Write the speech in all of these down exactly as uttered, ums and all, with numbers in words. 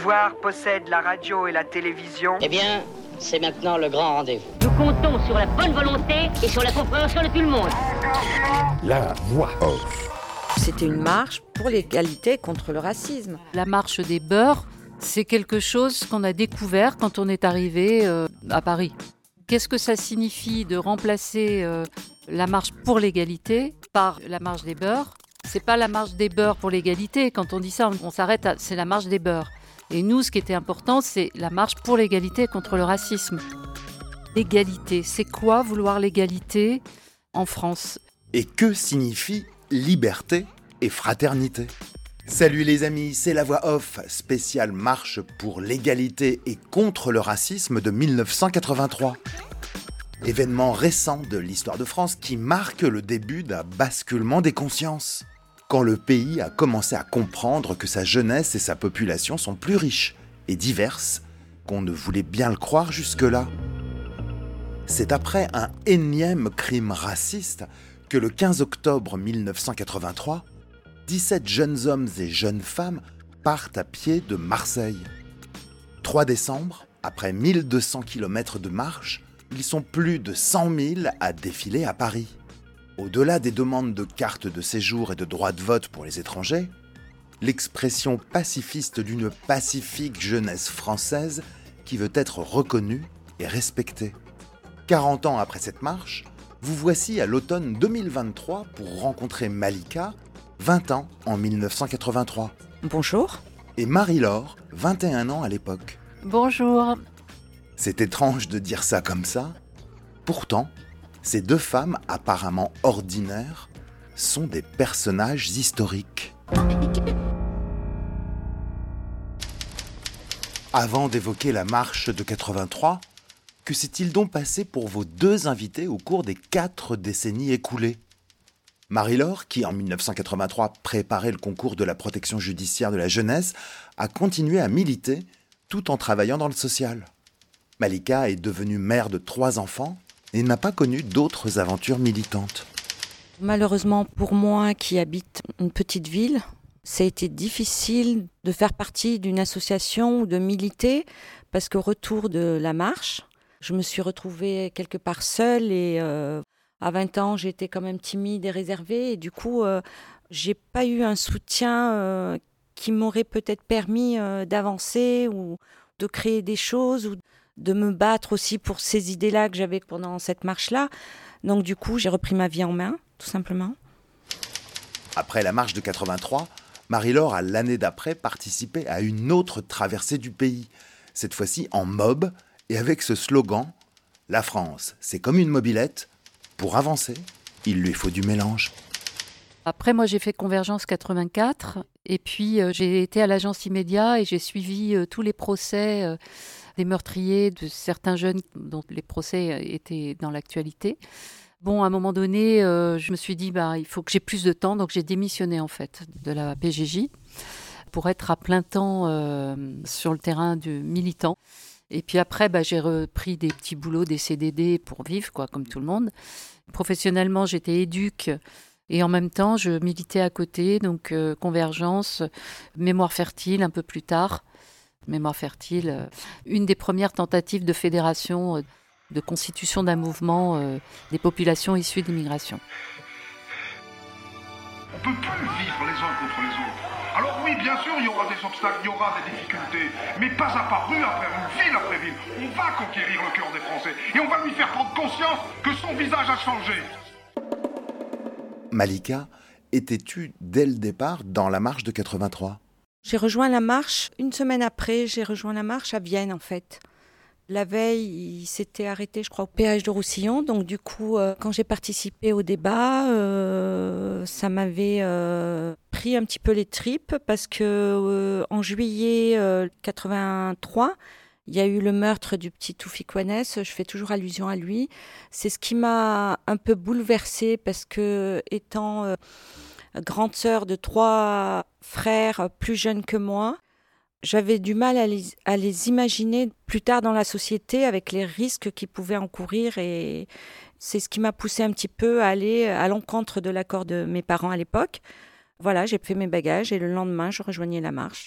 pouvoir possède la radio et la télévision. Eh bien, c'est maintenant le grand rendez-vous. Nous comptons sur la bonne volonté et sur la compréhension de tout le monde. La voix off. C'était une marche pour l'égalité contre le racisme. La marche des beurs, c'est quelque chose qu'on a découvert quand on est arrivé euh, à Paris. Qu'est-ce que ça signifie de remplacer euh, la marche pour l'égalité par la marche des beurs ? C'est pas la marche des beurs pour l'égalité. Quand on dit ça, on, on s'arrête à c'est la marche des beurs. Et nous, ce qui était important, c'est la marche pour l'égalité contre le racisme. L'égalité, c'est quoi vouloir l'égalité en France ? Et que signifie liberté et fraternité ? Salut les amis, c'est la voix off, spéciale marche pour l'égalité et contre le racisme de dix-neuf cent quatre-vingt-trois. Événement récent de l'histoire de France qui marque le début d'un basculement des consciences. Quand le pays a commencé à comprendre que sa jeunesse et sa population sont plus riches et diverses qu'on ne voulait bien le croire jusque-là. C'est après un énième crime raciste que le quinze octobre dix-neuf cent quatre-vingt-trois, dix-sept jeunes hommes et jeunes femmes partent à pied de Marseille. trois décembre, après mille deux cents kilomètres de marche, ils sont plus de cent mille à défiler à Paris. Au-delà des demandes de cartes de séjour et de droit de vote pour les étrangers, l'expression pacifiste d'une pacifique jeunesse française qui veut être reconnue et respectée. quarante ans après cette marche, vous voici à l'automne deux mille vingt-trois pour rencontrer Malika, vingt ans en dix-neuf cent quatre-vingt-trois. Bonjour. Et Marie-Laure, vingt et un ans à l'époque. Bonjour. C'est étrange de dire ça comme ça. Pourtant, ces deux femmes apparemment ordinaires sont des personnages historiques. Avant d'évoquer la marche de quatre-vingt-trois, que s'est-il donc passé pour vos deux invités au cours des quatre décennies écoulées ? Marie-Laure, qui en dix-neuf cent quatre-vingt-trois préparait le concours de la protection judiciaire de la jeunesse, a continué à militer tout en travaillant dans le social. Malika est devenue mère de trois enfants et n'a pas connu d'autres aventures militantes. Malheureusement pour moi qui habite une petite ville, ça a été difficile de faire partie d'une association ou de militer parce qu'au retour de la marche, je me suis retrouvée quelque part seule et euh, à vingt ans, j'étais quand même timide et réservée et du coup, euh, j'ai pas eu un soutien euh, qui m'aurait peut-être permis euh, d'avancer ou de créer des choses ou de me battre aussi pour ces idées-là que j'avais pendant cette marche-là. Donc du coup, j'ai repris ma vie en main, tout simplement. Après la marche de quatre-vingt-trois, Marie-Laure a l'année d'après participé à une autre traversée du pays, cette fois-ci en mob, et avec ce slogan « La France, c'est comme une mobilette, pour avancer, il lui faut du mélange ». Après, moi, j'ai fait Convergence quatre-vingt-quatre, et puis euh, j'ai été à l'agence Immédiat et j'ai suivi euh, tous les procès euh, des meurtriers de certains jeunes dont les procès étaient dans l'actualité. Bon, à un moment donné, euh, je me suis dit, bah, il faut que j'ai plus de temps, donc j'ai démissionné en fait de la P J J pour être à plein temps euh, sur le terrain du militant. Et puis après, bah, j'ai repris des petits boulots, des C D D pour vivre, quoi, comme tout le monde. Professionnellement, j'étais éduque et en même temps, je militais à côté, donc euh, Convergence, Mémoire fertile un peu plus tard. Mémoire fertile, euh, une des premières tentatives de fédération, euh, de constitution d'un mouvement euh, des populations issues d'immigration. On ne peut plus vivre les uns contre les autres. Alors oui, bien sûr, il y aura des obstacles, il y aura des difficultés, mais pas à pas, rue après rue, ville après ville. On va conquérir le cœur des Français et on va lui faire prendre conscience que son visage a changé. Malika, étais-tu dès le départ dans la marche de quatre-vingt-trois ? J'ai rejoint la marche, une semaine après, j'ai rejoint la marche à Vienne en fait. La veille, il s'était arrêté, je crois, au péage de Roussillon. Donc du coup, euh, quand j'ai participé au débat, euh, ça m'avait euh, pris un petit peu les tripes parce que euh, en juillet euh, quatre-vingt-trois, il y a eu le meurtre du petit Toufik Ouannès. Je fais toujours allusion à lui. C'est ce qui m'a un peu bouleversée parce que étant euh, grande sœur de trois frères plus jeunes que moi, j'avais du mal à les, à les imaginer plus tard dans la société avec les risques qu'ils pouvaient encourir et c'est ce qui m'a poussée un petit peu à aller à l'encontre de l'accord de mes parents à l'époque. Voilà, j'ai fait mes bagages et le lendemain, je rejoignais la marche.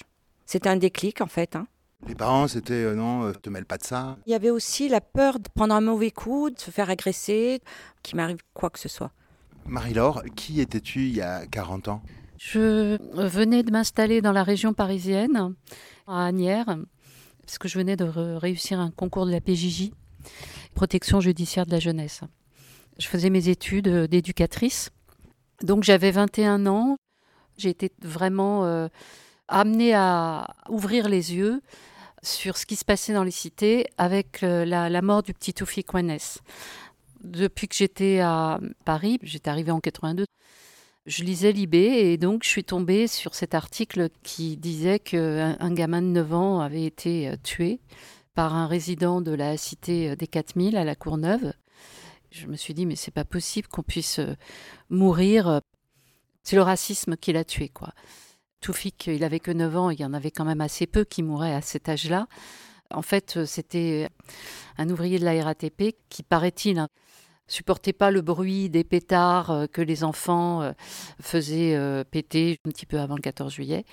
C'était un déclic en fait. Hein. Les parents, c'était euh, non, euh, te mêle pas de ça. Il y avait aussi la peur de prendre un mauvais coup, de se faire agresser, qu'il m'arrive quoi que ce soit. Marie-Laure, qui étais-tu il y a quarante ans ? Je venais de m'installer dans la région parisienne, à Asnières, parce que je venais de re- réussir un concours de la P J J, protection judiciaire de la jeunesse. Je faisais mes études d'éducatrice, donc j'avais vingt et un ans. J'ai été vraiment euh, amenée à ouvrir les yeux sur ce qui se passait dans les cités avec euh, la, la mort du petit Toufik Ouannès. Depuis que j'étais à Paris, j'étais arrivée en quatre-vingt-deux, je lisais Libé et donc je suis tombée sur cet article qui disait qu'un un gamin de neuf ans avait été euh, tué par un résident de la cité des quatre mille à la Courneuve. Je me suis dit, mais c'est pas possible qu'on puisse euh, mourir. C'est le racisme qui l'a tué, quoi. Toufik, il avait que neuf ans, il y en avait quand même assez peu qui mouraient à cet âge-là. En fait, c'était un ouvrier de la R A T P qui, paraît-il, ne supportait pas le bruit des pétards que les enfants faisaient péter un petit peu avant le quatorze juillet.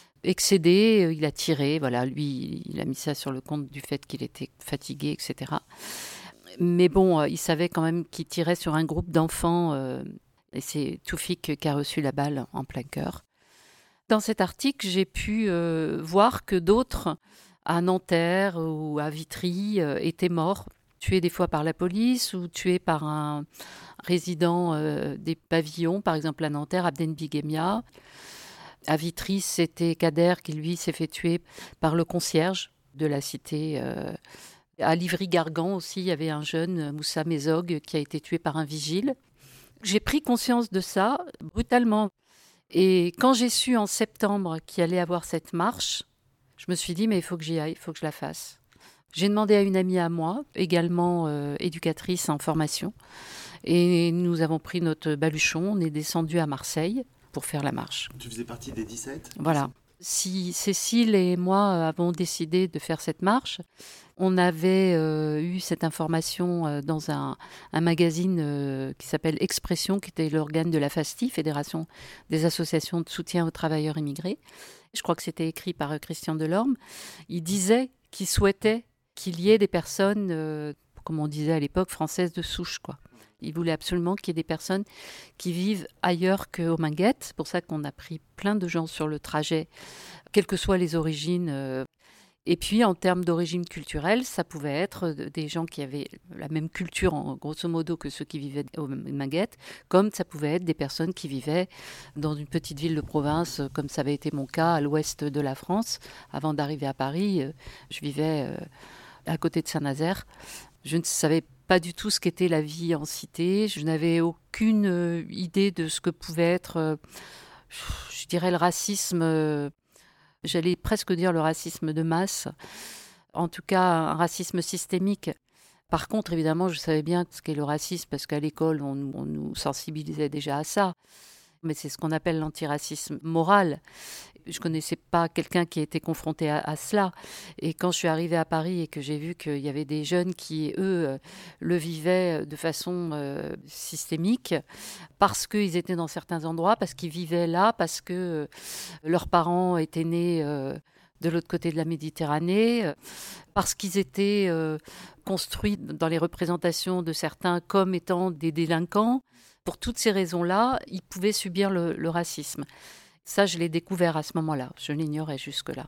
Excédé, il a tiré, voilà, lui, il a mis ça sur le compte du fait qu'il était fatigué, et cetera. Mais bon, il savait quand même qu'il tirait sur un groupe d'enfants, euh, et c'est Toufik qui a reçu la balle en plein cœur. Dans cet article, j'ai pu euh, voir que d'autres, à Nanterre ou à Vitry, euh, étaient morts, tués des fois par la police ou tués par un résident euh, des pavillons, par exemple à Nanterre, Abden Bigemia. À Vitry, c'était Kader qui, lui, s'est fait tuer par le concierge de la cité. Euh, À Livry-Gargan aussi, il y avait un jeune, Moussa Mézog, qui a été tué par un vigile. J'ai pris conscience de ça brutalement. Et quand j'ai su en septembre qu'il allait y avoir cette marche, je me suis dit, mais il faut que j'y aille, il faut que je la fasse. J'ai demandé à une amie à moi, également euh, éducatrice en formation, et nous avons pris notre baluchon, on est descendu à Marseille pour faire la marche. Tu faisais partie des dix-sept ? Voilà. Si Cécile et moi avons décidé de faire cette marche, on avait euh, eu cette information euh, dans un, un magazine euh, qui s'appelle Expression, qui était l'organe de la FASTI, Fédération des associations de soutien aux travailleurs immigrés. Je crois que c'était écrit par euh, Christian Delorme. Il disait qu'il souhaitait qu'il y ait des personnes, euh, comme on disait à l'époque, françaises de souche, quoi. Il voulait absolument qu'il y ait des personnes qui vivent ailleurs qu'au Minguettes. C'est pour ça qu'on a pris plein de gens sur le trajet, quelles que soient les origines. Euh, Et puis, en termes d'origine culturelle, ça pouvait être des gens qui avaient la même culture, en, grosso modo, que ceux qui vivaient aux Minguettes, comme ça pouvait être des personnes qui vivaient dans une petite ville de province, comme ça avait été mon cas à l'ouest de la France. Avant d'arriver à Paris, je vivais à côté de Saint-Nazaire. Je ne savais pas du tout ce qu'était la vie en cité. Je n'avais aucune idée de ce que pouvait être, je dirais, le racisme. J'allais presque dire le racisme de masse, en tout cas un racisme systémique. Par contre, évidemment, je savais bien ce qu'est le racisme, parce qu'à l'école, on, on nous sensibilisait déjà à ça. Mais c'est ce qu'on appelle l'antiracisme moral. Je ne connaissais pas quelqu'un qui était confronté à, à cela. Et quand je suis arrivée à Paris et que j'ai vu qu'il y avait des jeunes qui, eux, le vivaient de façon euh, systémique, parce qu'ils étaient dans certains endroits, parce qu'ils vivaient là, parce que euh, leurs parents étaient nés euh, de l'autre côté de la Méditerranée, euh, parce qu'ils étaient euh, construits dans les représentations de certains comme étant des délinquants. Pour toutes ces raisons-là, ils pouvaient subir le, le racisme. Ça, je l'ai découvert à ce moment-là. Je l'ignorais jusque-là.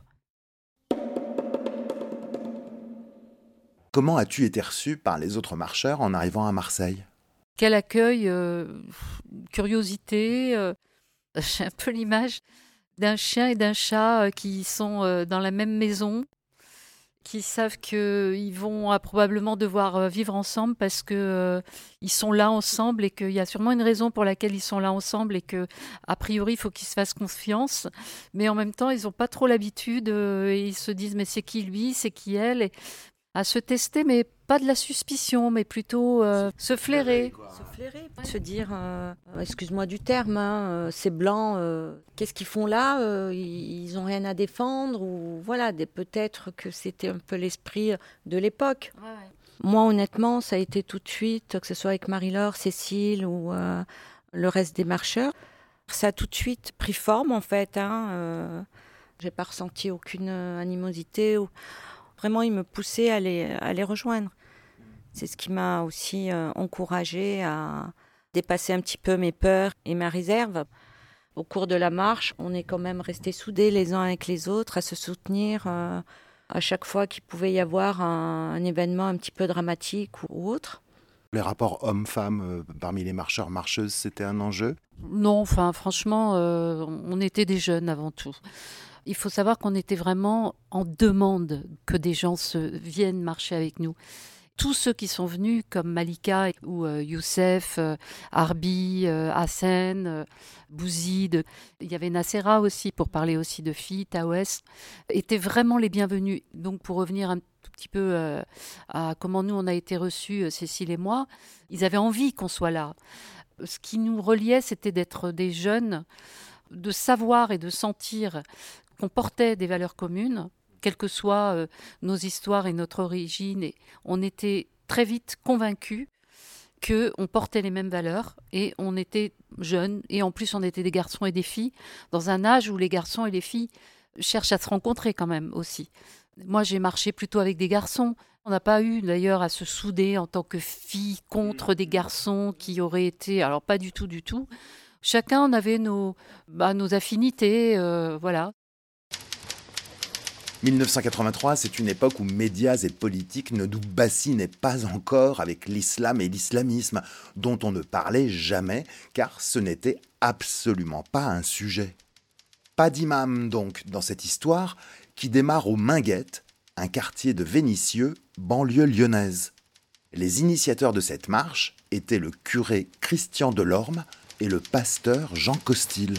Comment as-tu été reçue par les autres marcheurs en arrivant à Marseille ? Quel accueil, euh, curiosité. Euh, j'ai un peu l'image d'un chien et d'un chat qui sont euh, dans la même maison, qui savent qu'ils vont euh, probablement devoir euh, vivre ensemble parce qu'ils euh, sont là ensemble et qu'il y a sûrement une raison pour laquelle ils sont là ensemble et qu'a priori, il faut qu'ils se fassent confiance. Mais en même temps, ils n'ont pas trop l'habitude euh, et ils se disent « mais c'est qui lui, c'est qui elle ?» et à se tester, mais pas de la suspicion, mais plutôt euh, se flairer. Se flairer, se dire, euh, excuse-moi du terme, hein, euh, c'est blanc, euh, qu'est-ce qu'ils font là euh, Ils n'ont rien à défendre, ou voilà, des, peut-être que c'était un peu l'esprit de l'époque. Ouais, ouais. Moi, honnêtement, ça a été tout de suite, que ce soit avec Marie-Laure, Cécile ou euh, le reste des marcheurs, ça a tout de suite pris forme, en fait. Hein, euh, J'ai pas ressenti aucune animosité. Vraiment, ils me poussaient à les, à les rejoindre. C'est ce qui m'a aussi euh, encouragée à dépasser un petit peu mes peurs et ma réserve. Au cours de la marche, on est quand même restés soudés les uns avec les autres, à se soutenir euh, à chaque fois qu'il pouvait y avoir un, un événement un petit peu dramatique ou, ou autre. Les rapports hommes-femmes euh, parmi les marcheurs-marcheuses, c'était un enjeu ? Non, enfin franchement, euh, on était des jeunes avant tout. Il faut savoir qu'on était vraiment en demande que des gens se, viennent marcher avec nous. Tous ceux qui sont venus, comme Malika ou euh, Youssef, euh, Arbi, euh, Hassen, euh, Bouzid, il y avait Nassera aussi, pour parler aussi de filles, Taouès, étaient vraiment les bienvenus. Donc pour revenir un tout petit peu euh, à comment nous on a été reçus, euh, Cécile et moi, ils avaient envie qu'on soit là. Ce qui nous reliait, c'était d'être des jeunes, de savoir et de sentir qu'on portait des valeurs communes, quelles que soient euh, nos histoires et notre origine. Et on était très vite convaincus qu'on portait les mêmes valeurs et on était jeunes. Et en plus, on était des garçons et des filles dans un âge où les garçons et les filles cherchent à se rencontrer quand même aussi. Moi, j'ai marché plutôt avec des garçons. On n'a pas eu d'ailleurs à se souder en tant que filles contre des garçons qui auraient été... Alors pas du tout, du tout. Chacun on avait nos, bah, nos affinités, euh, voilà. dix-neuf cent quatre-vingt-trois, c'est une époque où médias et politiques ne nous bassinaient pas encore avec l'islam et l'islamisme, dont on ne parlait jamais, car ce n'était absolument pas un sujet. Pas d'imam donc dans cette histoire, qui démarre aux Minguettes, un quartier de Vénissieux, banlieue lyonnaise. Les initiateurs de cette marche étaient le curé Christian Delorme et le pasteur Jean Costil.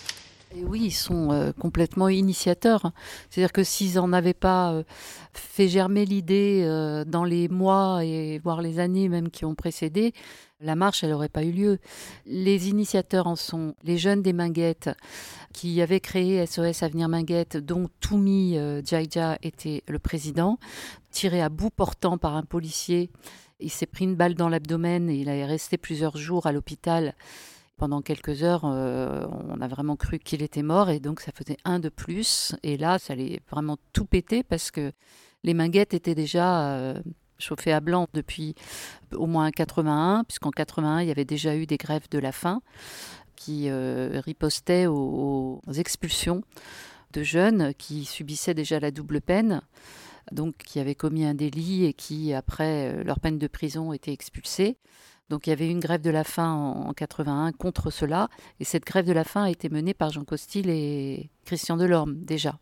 Et oui, ils sont euh, complètement initiateurs. C'est-à-dire que s'ils n'en avaient pas euh, fait germer l'idée euh, dans les mois et voire les années même qui ont précédé, la marche, elle n'aurait pas eu lieu. Les initiateurs en sont les jeunes des Minguettes qui avaient créé S O S Avenir Minguettes, dont Toumi euh, Djaïdja était le président, tiré à bout portant par un policier. Il s'est pris une balle dans l'abdomen et il est resté plusieurs jours à l'hôpital. Pendant quelques heures, euh, on a vraiment cru qu'il était mort et donc ça faisait un de plus. Et là, ça allait vraiment tout péter parce que les Minguettes étaient déjà euh, chauffées à blanc depuis au moins quatre-vingt-un, puisqu'en quatre-vingt-un, il y avait déjà eu des grèves de la faim qui euh, ripostaient aux, aux expulsions de jeunes qui subissaient déjà la double peine, donc qui avaient commis un délit et qui, après leur peine de prison, étaient expulsés. Donc il y avait une grève de la faim en, en quatre-vingt-un contre cela, et cette grève de la faim a été menée par Jean Costil et Christian Delorme déjà,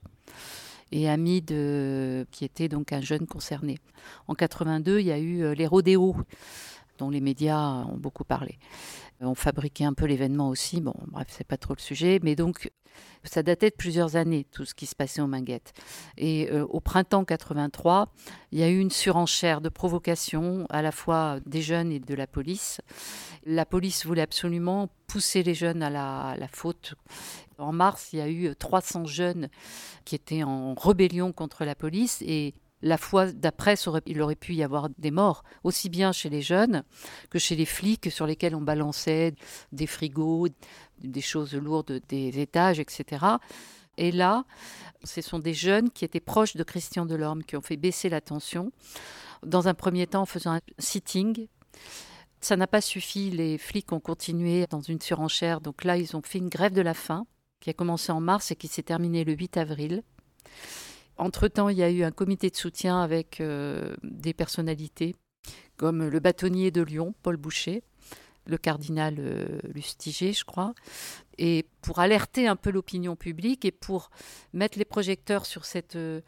et Hamid euh, qui était donc un jeune concerné. En quatre-vingt-deux, il y a eu euh, les rodéos, dont les médias ont beaucoup parlé. On fabriquait un peu l'événement aussi, bon bref, c'est pas trop le sujet, mais donc ça datait de plusieurs années, tout ce qui se passait aux Minguettes. Et euh, au printemps quatre-vingt-trois, il y a eu une surenchère de provocation, à la fois des jeunes et de la police. La police voulait absolument pousser les jeunes à la, à la faute. En mars, il y a eu trois cents jeunes qui étaient en rébellion contre la police, et la fois d'après, il aurait pu y avoir des morts, aussi bien chez les jeunes que chez les flics sur lesquels on balançait des frigos, des choses lourdes, des étages, et cetera. Et là, ce sont des jeunes qui étaient proches de Christian Delorme qui ont fait baisser la tension. Dans un premier temps, en faisant un sitting. Ça n'a pas suffi, les flics ont continué dans une surenchère. Donc là, ils ont fait une grève de la faim qui a commencé en mars et qui s'est terminée le huit avril. Entre-temps, il y a eu un comité de soutien avec euh, des personnalités comme le bâtonnier de Lyon, Paul Boucher, le cardinal euh, Lustiger, je crois, et pour alerter un peu l'opinion publique et pour mettre les projecteurs sur cette euh,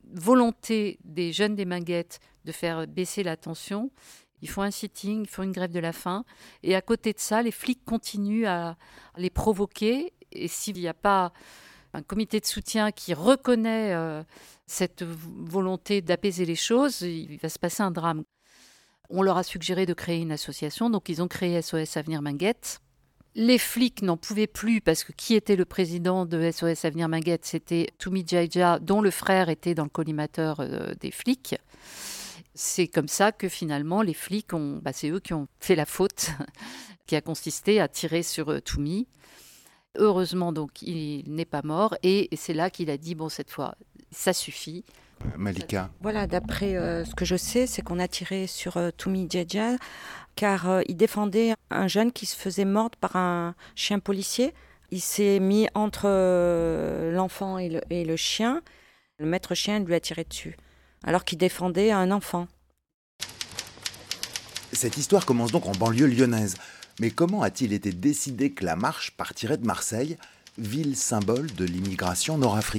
volonté des jeunes des Minguettes de faire baisser la tension. Ils font un sitting, ils font une grève de la faim, et à côté de ça, les flics continuent à les provoquer, et s'il n'y a pas un comité de soutien qui reconnaît euh, cette volonté d'apaiser les choses, il va se passer un drame. On leur a suggéré de créer une association, donc ils ont créé S O S Avenir Minguettes. Les flics n'en pouvaient plus parce que qui était le président de S O S Avenir Minguettes ? C'était Toumi Djaïdja, dont le frère était dans le collimateur euh, des flics. C'est comme ça que finalement les flics, ont, bah, c'est eux qui ont fait la faute, qui a consisté à tirer sur euh, Toumi. Heureusement, donc, il n'est pas mort. Et c'est là qu'il a dit, bon, cette fois, ça suffit. Malika. Voilà, d'après euh, ce que je sais, c'est qu'on a tiré sur euh, Toumi Djedja car euh, il défendait un jeune qui se faisait mordre par un chien policier. Il s'est mis entre euh, l'enfant et le, et le chien. Le maître chien lui a tiré dessus, alors qu'il défendait un enfant. Cette histoire commence donc en banlieue lyonnaise. Mais comment a-t-il été décidé que la marche partirait de Marseille, ville symbole de l'immigration nord-africaine ?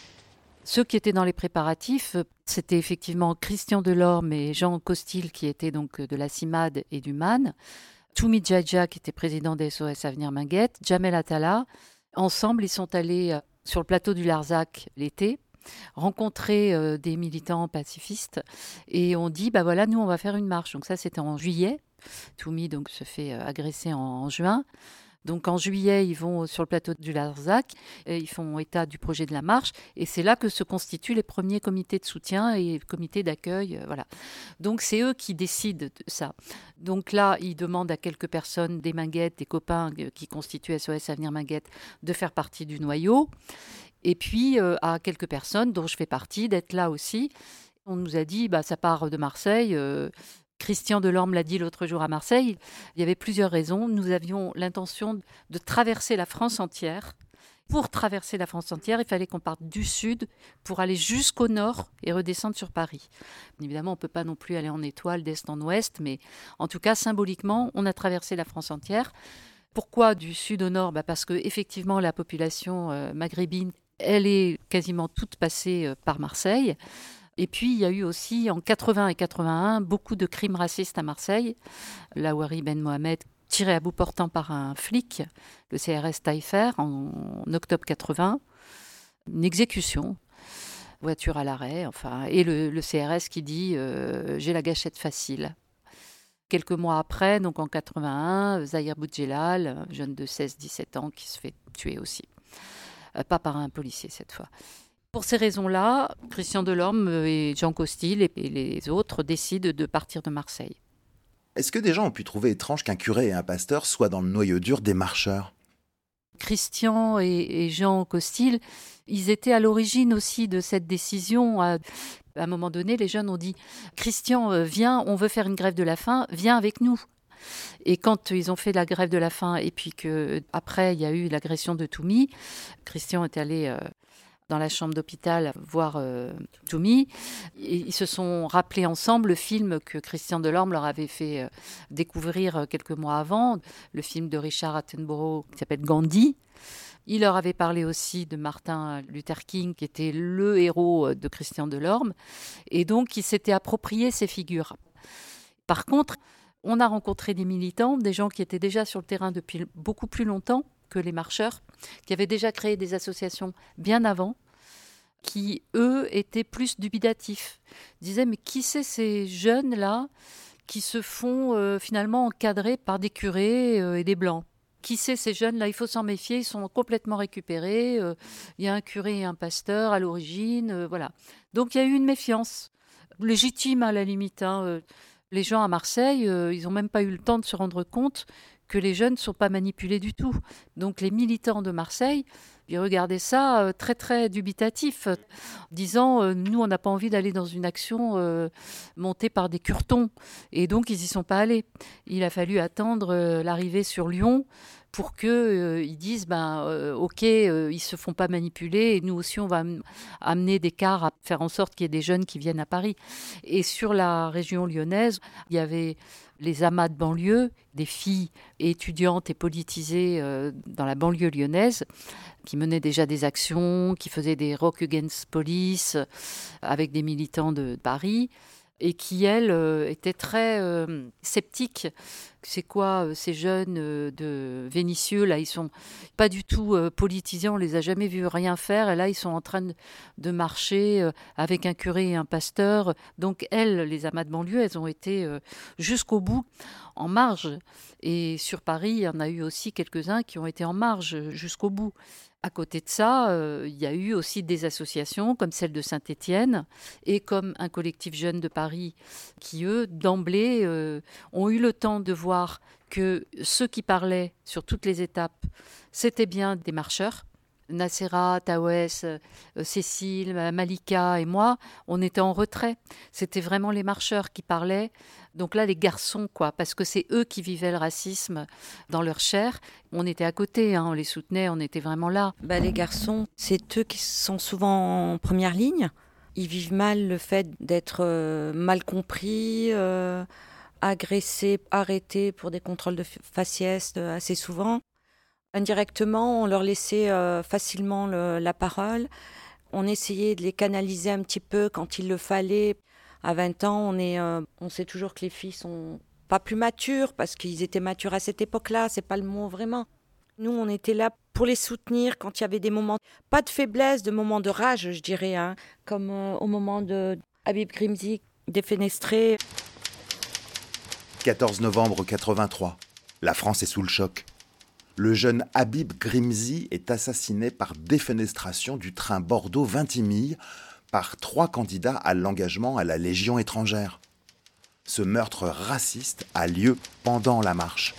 Ceux qui étaient dans les préparatifs, c'était effectivement Christian Delorme et Jean Costil, qui étaient donc de la CIMAD et du M A N, Toumi Djedja, qui était président des S O S Avenir Minguette, Jamel Attala. Ensemble, ils sont allés sur le plateau du Larzac l'été, rencontrer euh, des militants pacifistes et on dit, bah voilà, nous, on va faire une marche. Donc ça, c'était en juillet. Toumi donc, se fait euh, agresser en, en juin. Donc en juillet, ils vont sur le plateau du Larzac, et ils font état du projet de la marche, et c'est là que se constituent les premiers comités de soutien et comités d'accueil. Euh, voilà. Donc c'est eux qui décident de ça. Donc là, ils demandent à quelques personnes, des Minguettes, des copains qui constituent S O S Avenir Minguette, de faire partie du noyau, et puis euh, à quelques personnes, dont je fais partie, d'être là aussi. On nous a dit, bah, ça part de Marseille. Euh, Christian Delorme l'a dit l'autre jour à Marseille, il y avait plusieurs raisons. Nous avions l'intention de traverser la France entière. Pour traverser la France entière, il fallait qu'on parte du sud pour aller jusqu'au nord et redescendre sur Paris. Évidemment, on ne peut pas non plus aller en étoile d'est en ouest, mais en tout cas, symboliquement, on a traversé la France entière. Pourquoi du sud au nord ? Bah parce que effectivement, la population euh, maghrébine, elle est quasiment toute passée euh, par Marseille. Et puis, il y a eu aussi, en quatre-vingts et quatre-vingt-un, beaucoup de crimes racistes à Marseille. Lawari Ben Mohamed, tiré à bout portant par un flic, le C R S Taillefer, en, en octobre quatre-vingts. Une exécution, voiture à l'arrêt, enfin, et le, le C R S qui dit euh, « j'ai la gâchette facile ». Quelques mois après, donc en quatre-vingt-un, Zahir Boudjelal, jeune de seize dix-sept ans, qui se fait tuer aussi. Euh, pas par un policier cette fois. Pour ces raisons-là, Christian Delorme et Jean Costil et les autres décident de partir de Marseille. Est-ce que des gens ont pu trouver étrange qu'un curé et un pasteur soient dans le noyau dur des marcheurs ? Christian et, et Jean Costil, ils étaient à l'origine aussi de cette décision. À, à un moment donné, les jeunes ont dit « Christian, viens, on veut faire une grève de la faim, viens avec nous ». Et quand ils ont fait la grève de la faim et puis qu'après, il y a eu l'agression de Toumi, Christian est allé... Euh, dans la chambre d'hôpital voir euh, Toumi. Ils se sont rappelés ensemble le film que Christian Delorme leur avait fait euh, découvrir euh, quelques mois avant, le film de Richard Attenborough qui s'appelle Gandhi. Il leur avait parlé aussi de Martin Luther King, qui était le héros de Christian Delorme. Et donc, il s'était approprié ces figures. Par contre, on a rencontré des militants, des gens qui étaient déjà sur le terrain depuis beaucoup plus longtemps que les marcheurs, qui avaient déjà créé des associations bien avant, qui, eux, étaient plus dubitatifs. Ils disaient, mais qui c'est ces jeunes-là qui se font euh, finalement encadrer par des curés euh, et des blancs ? Qui c'est ces jeunes-là ? Il faut s'en méfier, ils sont complètement récupérés. Euh, il y a un curé et un pasteur à l'origine, euh, voilà. Donc il y a eu une méfiance, légitime à la limite. Hein, euh, les gens à Marseille, euh, ils n'ont même pas eu le temps de se rendre compte que les jeunes ne sont pas manipulés du tout. Donc les militants de Marseille, ils regardaient ça euh, très très dubitatif, euh, disant euh, nous on n'a pas envie d'aller dans une action euh, montée par des curtons, et donc ils n'y sont pas allés. Il a fallu attendre euh, l'arrivée sur Lyon pour qu'ils euh, disent ben euh, ok, euh, ils se font pas manipuler et nous aussi on va am- amener des cars à faire en sorte qu'il y ait des jeunes qui viennent à Paris. Et sur la région lyonnaise, il y avait les amas de banlieue, des filles étudiantes et politisées euh, dans la banlieue lyonnaise, qui menaient déjà des actions, qui faisaient des rock against police euh, avec des militants de Paris, et qui, elles, euh, étaient très euh, sceptiques. C'est quoi euh, ces jeunes euh, de Vénissieux, là, ils sont pas du tout euh, politisés, on les a jamais vus rien faire, et là, ils sont en train de, de marcher euh, avec un curé et un pasteur. Donc, elles, les amas de banlieue, elles ont été euh, jusqu'au bout, en marge. Et sur Paris, il y en a eu aussi quelques-uns qui ont été en marge jusqu'au bout. À côté de ça, euh, il y a eu aussi des associations comme celle de Saint-Étienne et comme un collectif jeune de Paris qui, eux, d'emblée, euh, ont eu le temps de voir que ceux qui parlaient sur toutes les étapes, c'était bien des marcheurs. Nacera, Taouès, euh, Cécile, Malika et moi, on était en retrait. C'était vraiment les marcheurs qui parlaient. Donc là, les garçons, quoi, parce que c'est eux qui vivaient le racisme dans leur chair. On était à côté, hein, on les soutenait, on était vraiment là. Bah, les garçons, c'est eux qui sont souvent en première ligne. Ils vivent mal le fait d'être euh, mal compris, euh, agressés, arrêtés pour des contrôles de faciès euh, assez souvent. Indirectement, on leur laissait euh, facilement le, la parole. On essayait de les canaliser un petit peu quand il le fallait. À vingt ans, on, est, euh, on sait toujours que les filles sont pas plus matures parce qu'ils étaient matures à cette époque-là. C'est pas le mot vraiment. Nous, on était là pour les soutenir quand il y avait des moments, pas de faiblesse, de moments de rage, je dirais, hein, comme euh, au moment de Habib Grimzi défenestré. quatorze novembre quatre-vingt-trois. La France est sous le choc. Le jeune Habib Grimzi est assassiné par défenestration du train Bordeaux-Vintimille par trois candidats à l'engagement à la Légion étrangère. Ce meurtre raciste a lieu pendant la marche.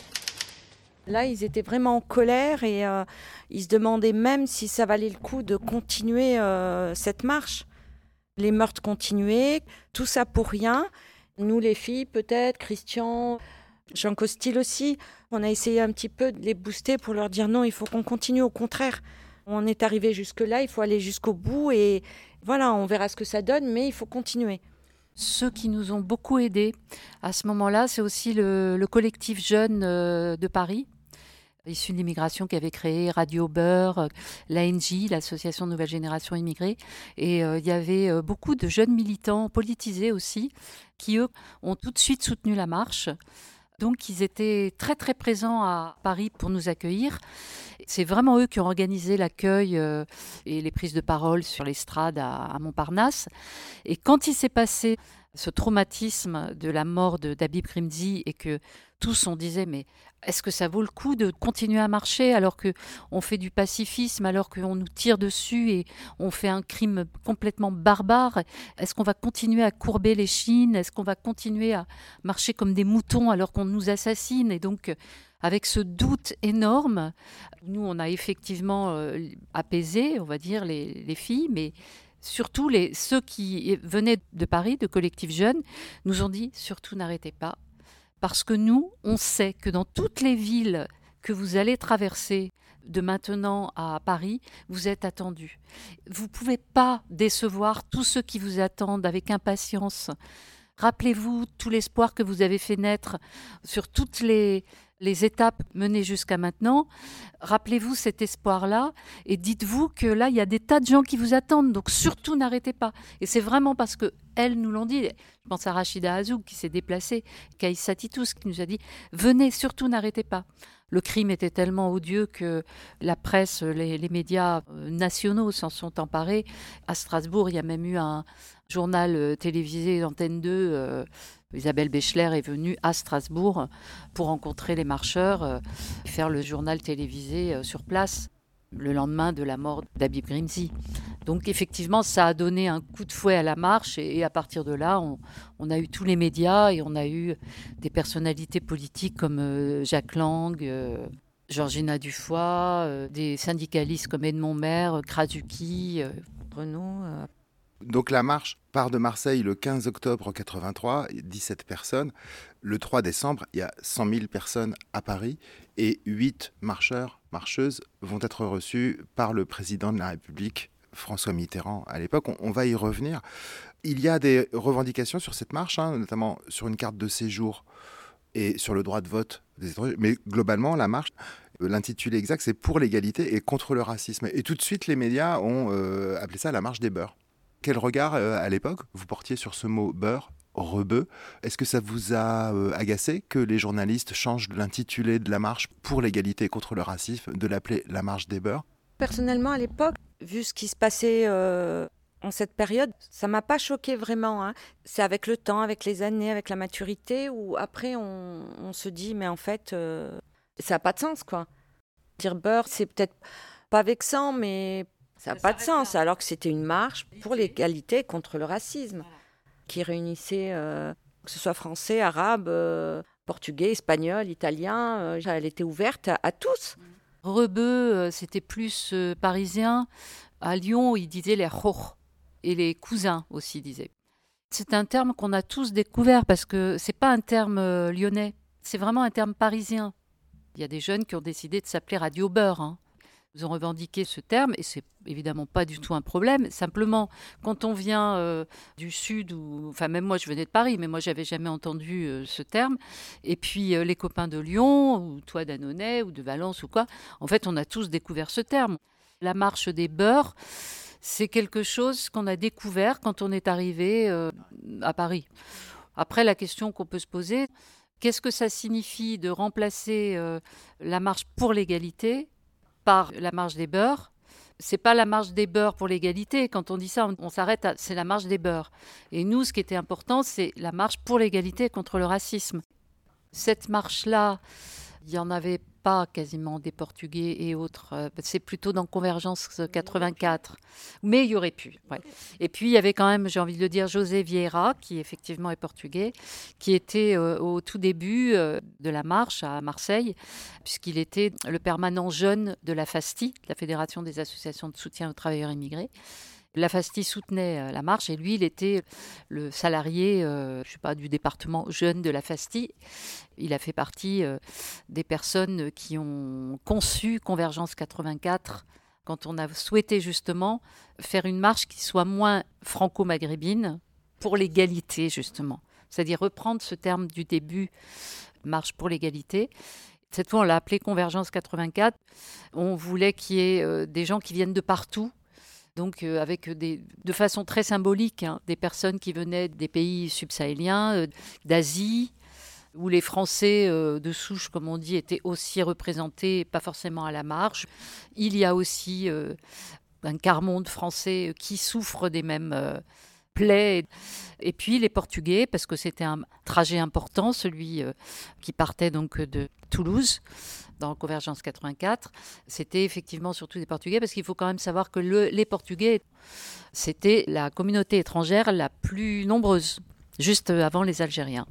Là, ils étaient vraiment en colère et euh, ils se demandaient même si ça valait le coup de continuer euh, cette marche. Les meurtres continuaient, tout ça pour rien. Nous, les filles, peut-être, Christian, Jean Costil aussi, on a essayé un petit peu de les booster pour leur dire non, il faut qu'on continue, au contraire. On est arrivé jusque-là, il faut aller jusqu'au bout et voilà, on verra ce que ça donne, mais il faut continuer. Ceux qui nous ont beaucoup aidés à ce moment-là, c'est aussi le, le collectif jeune euh, de Paris, issu de l'immigration, qui avait créé Radio Beurre, l'A N J, l'Association Nouvelle Génération Immigrée. Et euh, il y avait euh, beaucoup de jeunes militants politisés aussi, qui eux ont tout de suite soutenu la marche. Donc ils étaient très très présents à Paris pour nous accueillir. C'est vraiment eux qui ont organisé l'accueil euh, et les prises de parole sur l'estrade à, à Montparnasse. Et quand il s'est passé ce traumatisme de la mort de d'Habib Grimzi et que tous on disait mais est-ce que ça vaut le coup de continuer à marcher alors qu'on fait du pacifisme, alors qu'on nous tire dessus et on fait un crime complètement barbare? Est-ce qu'on va continuer à courber les chines? Est-ce qu'on va continuer à marcher comme des moutons alors qu'on nous assassine? Et donc avec ce doute énorme, nous on a effectivement euh, apaisé, on va dire, les, les filles, mais surtout les, ceux qui venaient de Paris, de collectifs jeunes, nous ont dit surtout n'arrêtez pas. Parce que nous, on sait que dans toutes les villes que vous allez traverser de maintenant à Paris, vous êtes attendus. Vous ne pouvez pas décevoir tous ceux qui vous attendent avec impatience. Rappelez-vous tout l'espoir que vous avez fait naître sur toutes les, les étapes menées jusqu'à maintenant. Rappelez-vous cet espoir-là et dites-vous que là, il y a des tas de gens qui vous attendent. Donc surtout, n'arrêtez pas. Et c'est vraiment parce qu'elles nous l'ont dit. Je pense à Rachida Azouk qui s'est déplacée, Kaïssa Titous qui nous a dit « Venez, surtout n'arrêtez pas ». Le crime était tellement odieux que la presse, les, les médias nationaux s'en sont emparés. À Strasbourg, il y a même eu un journal télévisé d'Antenne deux. Euh, Isabelle Béchler est venue à Strasbourg pour rencontrer les marcheurs, euh, faire le journal télévisé euh, sur place le lendemain de la mort d'Habib Grimzi. Donc effectivement, ça a donné un coup de fouet à la marche et, et à partir de là, on, on a eu tous les médias et on a eu des personnalités politiques comme euh, Jacques Lang, euh, Georgina Dufoy, euh, des syndicalistes comme Edmond Maire, Krasuki, euh, Renaud. Euh... Donc la marche part de Marseille le quinze octobre quatre-vingt-trois, dix-sept personnes. Le trois décembre, il y a cent mille personnes à Paris et huit marcheurs, marcheuses vont être reçus par le président de la République, François Mitterrand à l'époque. On, on va y revenir. Il y a des revendications sur cette marche, hein, notamment sur une carte de séjour et sur le droit de vote des étrangers. Mais globalement, la marche, l'intitulé exact, c'est pour l'égalité et contre le racisme. Et tout de suite, les médias ont euh, appelé ça la marche des beurs. Quel regard, euh, à l'époque, vous portiez sur ce mot beurre, rebeu? Est-ce que ça vous a euh, agacé que les journalistes changent l'intitulé de la marche pour l'égalité et contre le racisme, de l'appeler la marche des beurs? Personnellement, à l'époque, vu ce qui se passait euh, en cette période, ça m'a pas choqué vraiment. Hein. C'est avec le temps, avec les années, avec la maturité, où après on, on se dit, mais en fait, euh, ça n'a pas de sens, quoi. Dire beurre, c'est peut-être pas vexant, mais ça n'a pas de sens, alors que c'était une marche pour l'égalité contre le racisme, qui réunissait, euh, que ce soit français, arabe, euh, portugais, espagnol, italien. Euh, elle était ouverte à, à tous. Rebeu, euh, c'était plus euh, parisien. À Lyon, ils disaient les roch. Et les cousins aussi disaient. C'est un terme qu'on a tous découvert parce que c'est pas un terme euh, lyonnais. C'est vraiment un terme parisien. Il y a des jeunes qui ont décidé de s'appeler Radio Beurre. Hein. Ils ont revendiqué ce terme et c'est évidemment pas du tout un problème. Simplement, quand on vient euh, du Sud, ou, enfin même moi je venais de Paris, mais moi j'avais jamais entendu euh, ce terme. Et puis euh, les copains de Lyon, ou toi d'Annonay, ou de Valence ou quoi, en fait on a tous découvert ce terme. La marche des beurs, c'est quelque chose qu'on a découvert quand on est arrivé euh, à Paris. Après la question qu'on peut se poser, qu'est-ce que ça signifie de remplacer euh, la marche pour l'égalité par la marche des beurs? C'est pas la marche des beurs pour l'égalité. Quand on dit ça, on, on s'arrête à c'est la marche des beurs. Et nous, ce qui était important, c'est la marche pour l'égalité contre le racisme. Cette marche-là, il y en avait pas quasiment des Portugais et autres. C'est plutôt dans Convergence quatre-vingt-quatre. Mais il y aurait pu. Ouais. Et puis, il y avait quand même, j'ai envie de le dire, José Vieira, qui effectivement est portugais, qui était euh, au tout début euh, de la marche à Marseille, puisqu'il était le permanent jeune de la FASTI, la Fédération des associations de soutien aux travailleurs immigrés. La FASTI soutenait la marche et lui, il était le salarié, euh, je sais pas, du département jeune de la FASTI. Il a fait partie euh, des personnes qui ont conçu Convergence quatre-vingt-quatre quand on a souhaité justement faire une marche qui soit moins franco-maghrébine pour l'égalité justement. C'est-à-dire reprendre ce terme du début, marche pour l'égalité. Cette fois, on l'a appelé Convergence quatre-vingt-quatre. On voulait qu'il y ait euh, des gens qui viennent de partout. Donc euh, avec des, de façon très symbolique, hein, des personnes qui venaient des pays subsahéliens, euh, d'Asie, où les Français euh, de souche, comme on dit, étaient aussi représentés, pas forcément à la marche. Il y a aussi euh, un quart-monde français qui souffre des mêmes euh, plaies. Et puis les Portugais, parce que c'était un trajet important, celui euh, qui partait donc de Toulouse, dans Convergence quatre-vingt-quatre, c'était effectivement surtout des Portugais, parce qu'il faut quand même savoir que le, les Portugais, c'était la communauté étrangère la plus nombreuse, juste avant les Algériens,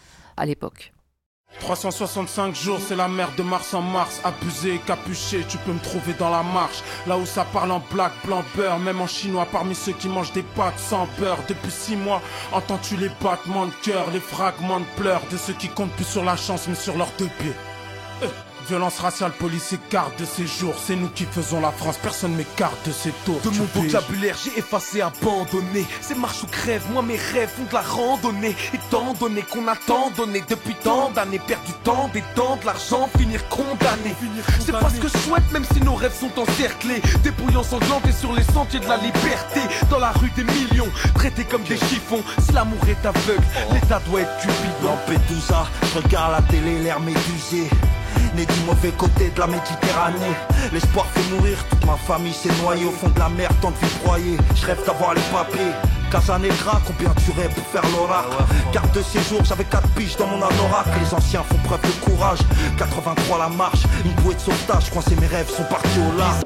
à l'époque. trois cent soixante-cinq jours, c'est la mer de mars en mars. Abusé, capuché, tu peux me trouver dans la marche. Là où ça parle en black, blanc, beurre. Même en chinois, parmi ceux qui mangent des pâtes sans beurre. Depuis six mois, entends-tu les battements de cœur, les fragments de pleurs de ceux qui comptent plus sur la chance mais sur leurs deux pieds. euh. Violence raciale, police écarte de ces jours. C'est nous qui faisons la France, personne m'écarte de ces tours. De mon vocabulaire, j'ai effacé, abandonné. C'est marche ou crève, moi mes rêves font de la randonnée. Étant donné qu'on a tant donné depuis tant d'années, perdu tant, des temps, de l'argent, finir condamné. Finir condamné. C'est pas ce que je souhaite, même si nos rêves sont encerclés. Dépouillants sanglantés sur les sentiers de la liberté. Dans la rue des millions, traités comme des chiffons. Si l'amour est aveugle, oh. L'état doit être cupidon. Lampedusa, je regarde la télé, l'air médusé. Né du mauvais côté de la Méditerranée. L'espoir fait mourir, toute ma famille s'est noyée au fond de la mer, tant de vie broyée. Je rêve d'avoir les papiers. Casanegra, combien tu rêves pour faire l'oracle? Carte de séjour, j'avais quatre piges dans mon anorak. Les anciens font preuve de courage. quatre-vingt-trois la marche, une bouée de sauvetage. Coincé, mes rêves sont partis au large.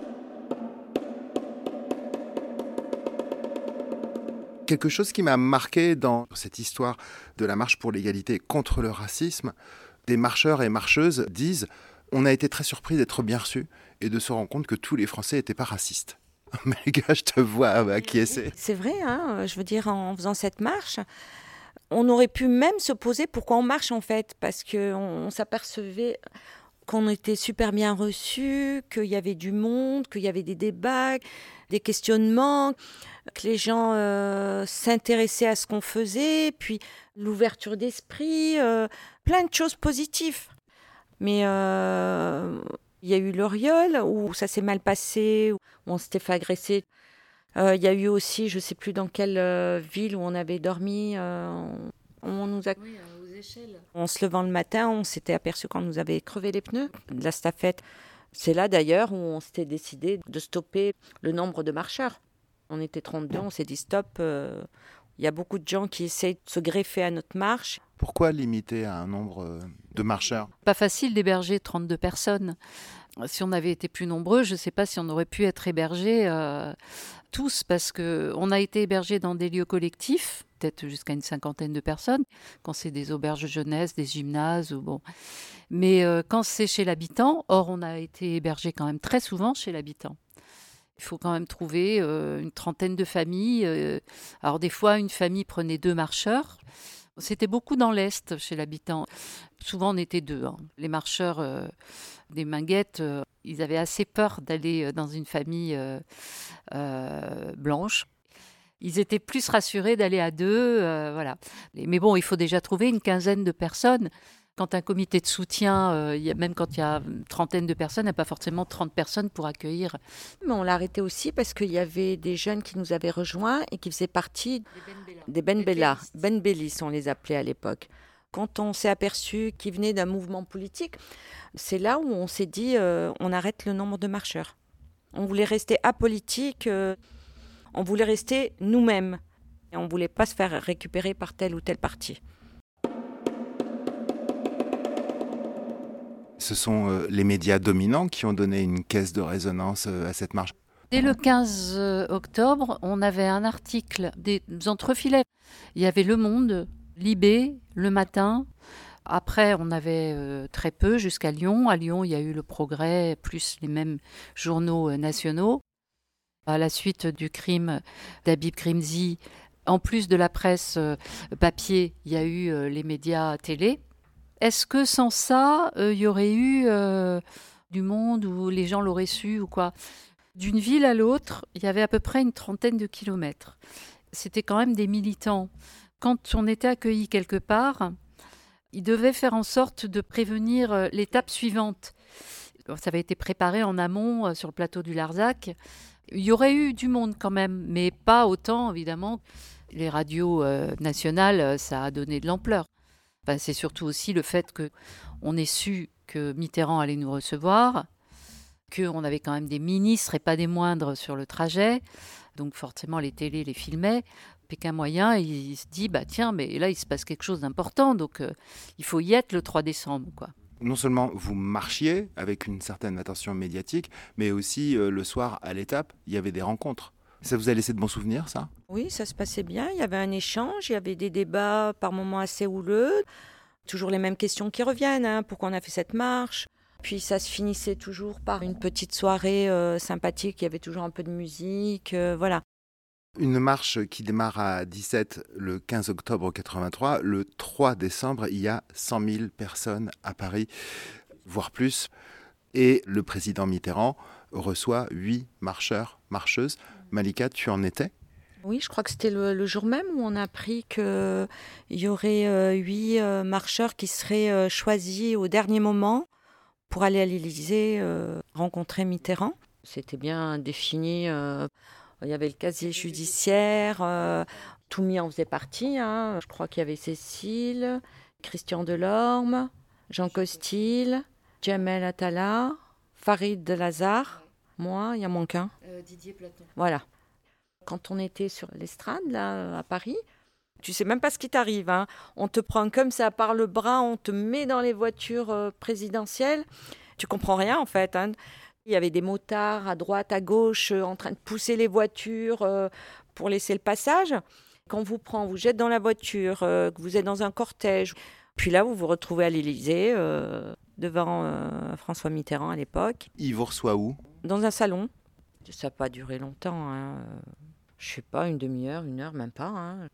Quelque chose qui m'a marqué dans cette histoire de la marche pour l'égalité contre le racisme, des marcheurs et marcheuses disent « On a été très surpris d'être bien reçus et de se rendre compte que tous les Français n'étaient pas racistes. » Mais les gars, je te vois acquiescer. C'est vrai, hein, je veux dire, en faisant cette marche, on aurait pu même se poser pourquoi on marche en fait, parce qu'on on s'apercevait qu'on était super bien reçus, qu'il y avait du monde, qu'il y avait des débats, des questionnements, que les gens euh, s'intéressaient à ce qu'on faisait, puis l'ouverture d'esprit, euh, plein de choses positives. Mais euh, il y a eu l'Oriole, où ça s'est mal passé, où on s'était fait agresser. Euh, il y a eu aussi, je ne sais plus dans quelle euh, ville où on avait dormi, euh, on nous a... Oui, euh, aux échelles. En se levant le matin, on s'était aperçu qu'on nous avait crevé les pneus de la stafette. C'est là d'ailleurs où on s'était décidé de stopper le nombre de marcheurs. On était trente-deux, on s'est dit stop. Euh, il y a beaucoup de gens qui essayent de se greffer à notre marche. Pourquoi limiter à un nombre de marcheurs? Pas facile d'héberger trente-deux personnes. Si on avait été plus nombreux, je ne sais pas si on aurait pu être hébergés euh, tous, parce qu'on a été hébergés dans des lieux collectifs, peut-être jusqu'à une cinquantaine de personnes, quand c'est des auberges jeunesse, des gymnases. Ou bon. Mais euh, quand c'est chez l'habitant, or on a été hébergé quand même très souvent chez l'habitant. Il faut quand même trouver euh, une trentaine de familles. Euh, alors des fois, une famille prenait deux marcheurs. C'était beaucoup dans l'Est, chez l'habitant. Souvent, on était deux. Hein. Les marcheurs euh, des Minguettes, euh, ils avaient assez peur d'aller dans une famille euh, euh, blanche. Ils étaient plus rassurés d'aller à deux. Euh, voilà. Mais bon, il faut déjà trouver une quinzaine de personnes. Quand un comité de soutien, euh, y a, même quand il y a une trentaine de personnes, il n'y a pas forcément trente personnes pour accueillir. Mais on l'a arrêté aussi parce qu'il y avait des jeunes qui nous avaient rejoints et qui faisaient partie des Ben Bella. Ben Bellis, on les appelait à l'époque. Quand on s'est aperçu qu'ils venaient d'un mouvement politique, c'est là où on s'est dit euh, on arrête le nombre de marcheurs. On voulait rester apolitique, euh, on voulait rester nous-mêmes. Et on ne voulait pas se faire récupérer par tel ou tel parti. Ce sont euh, les médias dominants qui ont donné une caisse de résonance euh, à cette marche. Dès le quinze octobre, on avait un article des entrefilets. Il y avait Le Monde, Libé, Le Matin. Après, on avait euh, très peu jusqu'à Lyon. À Lyon, il y a eu Le Progrès, plus les mêmes journaux euh, nationaux. À la suite du crime d'Habib Grimzi, en plus de la presse euh, papier, il y a eu euh, les médias télé. Est-ce que sans ça, il euh, y aurait eu euh, du monde où les gens l'auraient su ou quoi ? D'une ville à l'autre, il y avait à peu près une trentaine de kilomètres. C'était quand même des militants. Quand on était accueilli quelque part, ils devaient faire en sorte de prévenir l'étape suivante. Ça avait été préparé en amont euh, sur le plateau du Larzac. Il y aurait eu du monde quand même, mais pas autant, évidemment. Les radios euh, nationales, ça a donné de l'ampleur. Enfin, c'est surtout aussi le fait qu'on ait su que Mitterrand allait nous recevoir, qu'on avait quand même des ministres et pas des moindres sur le trajet. Donc forcément, les télés les filmaient. Pékin moyen, il, il se dit, bah, tiens, mais là, il se passe quelque chose d'important. Donc, euh, il faut y être le trois décembre, quoi. Non seulement vous marchiez avec une certaine attention médiatique, mais aussi euh, le soir, à l'étape, il y avait des rencontres. Ça vous a laissé de bons souvenirs, ça ? Oui, ça se passait bien. Il y avait un échange, il y avait des débats par moments assez houleux. Toujours les mêmes questions qui reviennent. Hein. Pourquoi on a fait cette marche ? Puis ça se finissait toujours par une petite soirée euh, sympathique. Il y avait toujours un peu de musique. Euh, voilà. Une marche qui démarre à dix-sept le quinze octobre quatre-vingt-trois. Le trois décembre, il y a cent mille personnes à Paris, voire plus. Et le président Mitterrand reçoit huit marcheurs, marcheuses. Malika, tu en étais ? Oui, je crois que c'était le, le jour même où on a appris qu'il y aurait euh, huit euh, marcheurs qui seraient euh, choisis au dernier moment pour aller à l'Élysée euh, rencontrer Mitterrand. C'était bien défini. Euh, il y avait le casier judiciaire. Euh, Toumi en faisait partie. Hein. Je crois qu'il y avait Cécile, Christian Delorme, Jean Costil, Jamel Attala, Farid Delazare. Moi, il y a mon qu'un. Euh, Didier Platon. Voilà. Quand on était sur l'estrade, là, à Paris, tu sais même pas ce qui t'arrive. Hein. On te prend comme ça par le bras, on te met dans les voitures euh, présidentielles. Tu comprends rien, en fait. Hein. Il y avait des motards à droite, à gauche, euh, en train de pousser les voitures euh, pour laisser le passage. Quand on vous prend, on vous jette dans la voiture, euh, que vous êtes dans un cortège. Puis là, vous vous retrouvez à l'Élysée, euh, devant euh, François Mitterrand à l'époque. Il vous reçoit où ? Dans un salon. Ça n'a pas duré longtemps. Hein. Je ne sais pas, une demi-heure, une heure, même pas. Hein.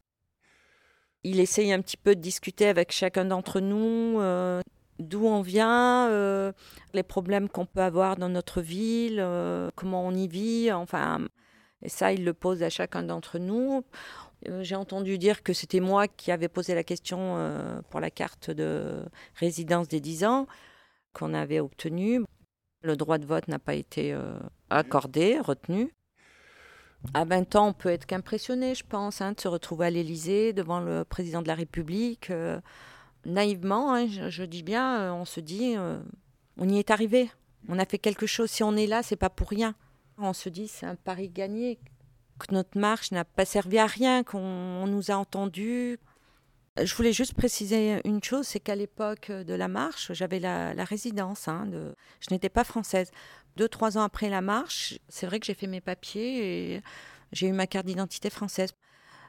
Il essaye un petit peu de discuter avec chacun d'entre nous, euh, d'où on vient, euh, les problèmes qu'on peut avoir dans notre ville, euh, comment on y vit. Enfin, et ça, il le pose à chacun d'entre nous. Euh, j'ai entendu dire que c'était moi qui avais posé la question euh, pour la carte de résidence des dix ans qu'on avait obtenue. Le droit de vote n'a pas été euh, accordé, retenu. À vingt ans, on peut être qu'impressionné, je pense, hein, de se retrouver à l'Élysée devant le président de la République. Euh, naïvement, hein, je, je dis bien, euh, on se dit, euh, on y est arrivé. On a fait quelque chose. Si on est là, c'est pas pour rien. On se dit, c'est un pari gagné. Que notre marche n'a pas servi à rien, qu'on on nous a entendus. Je voulais juste préciser une chose, c'est qu'à l'époque de la marche, j'avais la, la résidence. Hein, de, je n'étais pas française. Deux, trois ans après la marche, c'est vrai que j'ai fait mes papiers et j'ai eu ma carte d'identité française.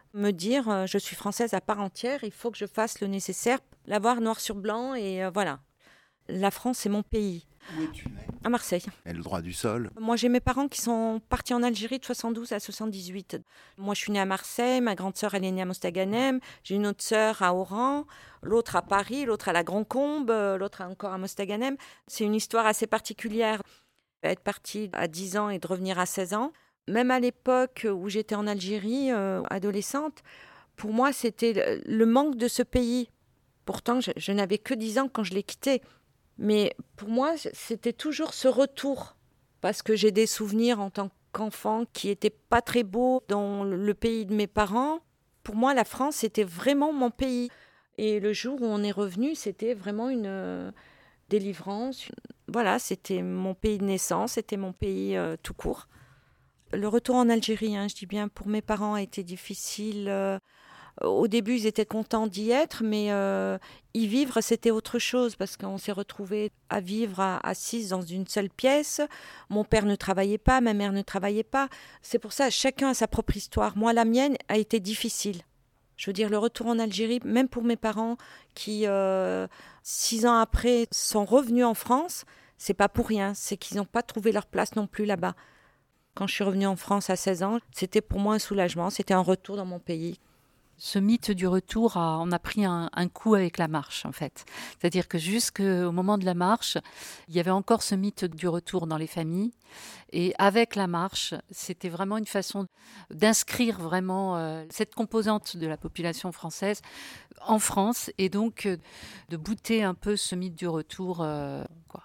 Me dire, euh, je suis française à part entière, il faut que je fasse le nécessaire, l'avoir noir sur blanc, et euh, voilà. La France, c'est mon pays. Où es-tu née ? À Marseille. Et le droit du sol ? Moi, j'ai mes parents qui sont partis en Algérie de soixante-douze à soixante-dix-huit. Moi, je suis née à Marseille, ma grande sœur, elle est née à Mostaganem, j'ai une autre sœur à Oran, l'autre à Paris, l'autre à la Grand-Combe, l'autre encore à Mostaganem. C'est une histoire assez particulière. Être partie à dix ans et de revenir à seize ans, même à l'époque où j'étais en Algérie, euh, adolescente, pour moi, c'était le manque de ce pays. Pourtant, je, je n'avais que dix ans quand je l'ai quitté. Mais pour moi, c'était toujours ce retour, parce que j'ai des souvenirs en tant qu'enfant qui n'étaient pas très beaux dans le pays de mes parents. Pour moi, la France, c'était vraiment mon pays. Et le jour où on est revenu, c'était vraiment une euh, délivrance. Voilà, c'était mon pays de naissance, c'était mon pays euh, tout court. Le retour en Algérie, hein, je dis bien, pour mes parents a été difficile. Euh, Au début, ils étaient contents d'y être, mais euh, y vivre, c'était autre chose, parce qu'on s'est retrouvés à vivre à, assises dans une seule pièce. Mon père ne travaillait pas, ma mère ne travaillait pas. C'est pour ça, chacun a sa propre histoire. Moi, la mienne a été difficile. Je veux dire, le retour en Algérie, même pour mes parents qui, euh, six ans après, sont revenus en France, c'est pas pour rien. C'est qu'ils n'ont pas trouvé leur place non plus là-bas. Quand je suis revenue en France à seize ans, c'était pour moi un soulagement, c'était un retour dans mon pays. Ce mythe du retour, a, on a pris un, un coup avec la marche, en fait. C'est-à-dire que jusqu'au moment de la marche, il y avait encore ce mythe du retour dans les familles. Et avec la marche, c'était vraiment une façon d'inscrire vraiment euh, cette composante de la population française en France, et donc euh, de bouter un peu ce mythe du retour, euh, quoi.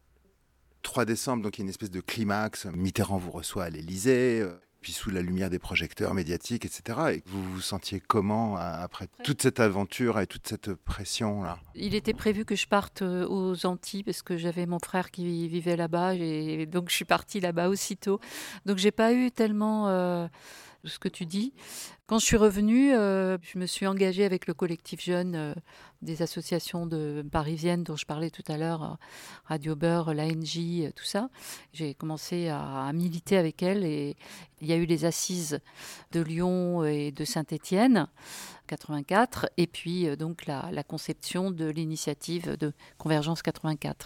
trois décembre, donc il y a une espèce de climax. Mitterrand vous reçoit à l'Élysée, euh, puis sous la lumière des projecteurs médiatiques, et cetera. Et vous vous sentiez comment après toute cette aventure et toute cette pression-là ? Il était prévu que je parte aux Antilles parce que j'avais mon frère qui vivait là-bas, et donc je suis partie là-bas aussitôt. Donc j'ai pas eu tellement euh, ce que tu dis. Quand je suis revenue, euh, je me suis engagée avec le collectif jeune euh, des associations de, parisiennes dont je parlais tout à l'heure, euh, Radio Beurre, l'A N J, euh, tout ça. J'ai commencé à, à militer avec elles, et il y a eu les assises de Lyon et de Saint-Étienne, quatre-vingt-quatre, et puis euh, donc la, la conception de l'initiative de Convergence quatre-vingt-quatre.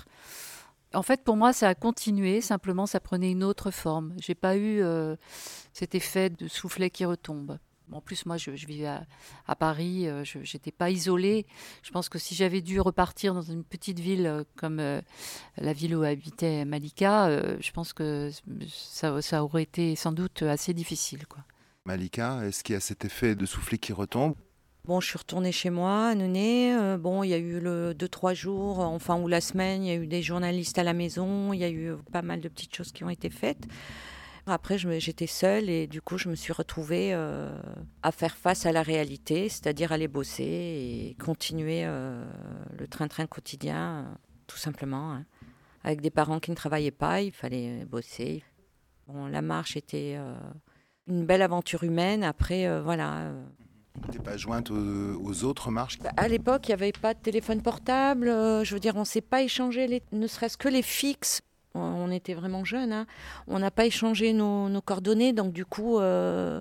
En fait, pour moi, ça a continué, simplement ça prenait une autre forme. J'ai pas eu euh, cet effet de soufflet qui retombe. En plus, moi, je, je vivais à, à Paris, euh, je n'étais pas isolée. Je pense que si j'avais dû repartir dans une petite ville euh, comme euh, la ville où habitait Malika, euh, je pense que ça, ça aurait été sans doute assez difficile, quoi. Malika, est-ce qu'il y a cet effet de soufflet qui retombe ? Bon, je suis retournée chez moi, à Nenay. Euh, bon, il y a eu le deux, trois jours, enfin, ou la semaine, il y a eu des journalistes à la maison, il y a eu pas mal de petites choses qui ont été faites. Après, je me, j'étais seule, et du coup, je me suis retrouvée euh, à faire face à la réalité, c'est-à-dire aller bosser et continuer euh, le train-train quotidien, euh, tout simplement. Hein. Avec des parents qui ne travaillaient pas, il fallait bosser. Bon, la marche était euh, une belle aventure humaine. Après, euh, voilà... Euh, Tu n'es pas jointe aux, aux autres marches ? À l'époque, il n'y avait pas de téléphone portable. Euh, je veux dire, on ne s'est pas échangé, les, ne serait-ce que les fixes. On, on était vraiment jeunes. Hein. On n'a pas échangé nos, nos coordonnées. Donc, du coup, euh,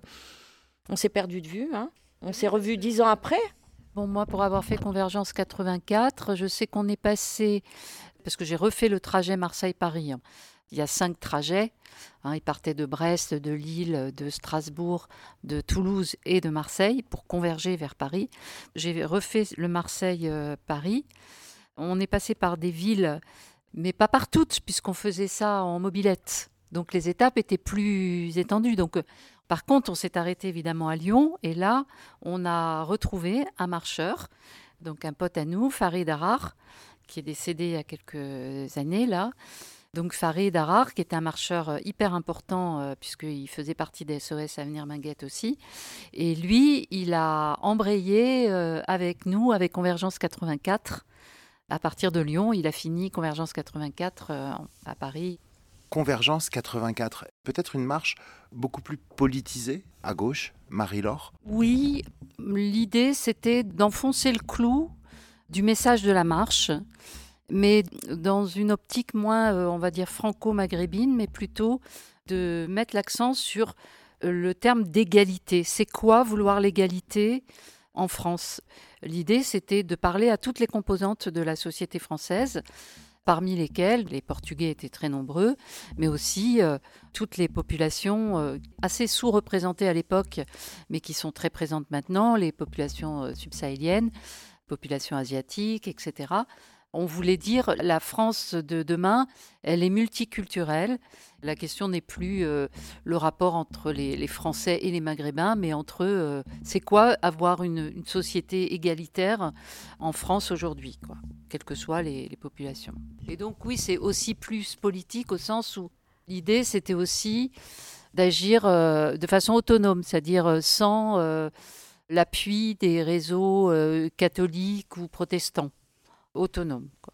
on s'est perdu de vue. Hein. On s'est revus dix ans après. Bon, moi, pour avoir fait Convergence quatre-vingt-quatre, je sais qu'on est passé... Parce que j'ai refait le trajet Marseille-Paris. Hein. Il y a cinq trajets. Hein, ils partaient de Brest, de Lille, de Strasbourg, de Toulouse et de Marseille pour converger vers Paris. J'ai refait le Marseille-Paris. On est passé par des villes, mais pas par toutes, puisqu'on faisait ça en mobilette. Donc les étapes étaient plus étendues. Donc, par contre, on s'est arrêté évidemment à Lyon. Et là, on a retrouvé un marcheur, donc un pote à nous, Farid Arar, qui est décédé il y a quelques années, là. Donc Farid Arar, qui est un marcheur hyper important, euh, puisqu'il faisait partie des S O S Avenir Minguette aussi. Et lui, il a embrayé euh, avec nous, avec Convergence quatre-vingt-quatre. À partir de Lyon, il a fini Convergence quatre-vingt-quatre euh, à Paris. Convergence quatre-vingt-quatre, peut-être une marche beaucoup plus politisée, à gauche, Marie-Laure ? Oui, l'idée, c'était d'enfoncer le clou du message de la marche, mais dans une optique moins, euh, on va dire, franco-maghrébine, mais plutôt de mettre l'accent sur le terme d'égalité. C'est quoi vouloir l'égalité en France ? L'idée, c'était de parler à toutes les composantes de la société française, parmi lesquelles les Portugais étaient très nombreux, mais aussi euh, toutes les populations euh, assez sous-représentées à l'époque, mais qui sont très présentes maintenant, les populations euh, subsahéliennes, populations asiatiques, et cetera. On voulait dire la France de demain, elle est multiculturelle. La question n'est plus euh, le rapport entre les, les Français et les Maghrébins, mais entre eux, euh, c'est quoi avoir une, une société égalitaire en France aujourd'hui, quoi, quelles que soient les, les populations. Et donc oui, c'est aussi plus politique au sens où l'idée, c'était aussi d'agir euh, de façon autonome, c'est-à-dire euh, sans euh, l'appui des réseaux euh, catholiques ou protestants. Autonome, quoi.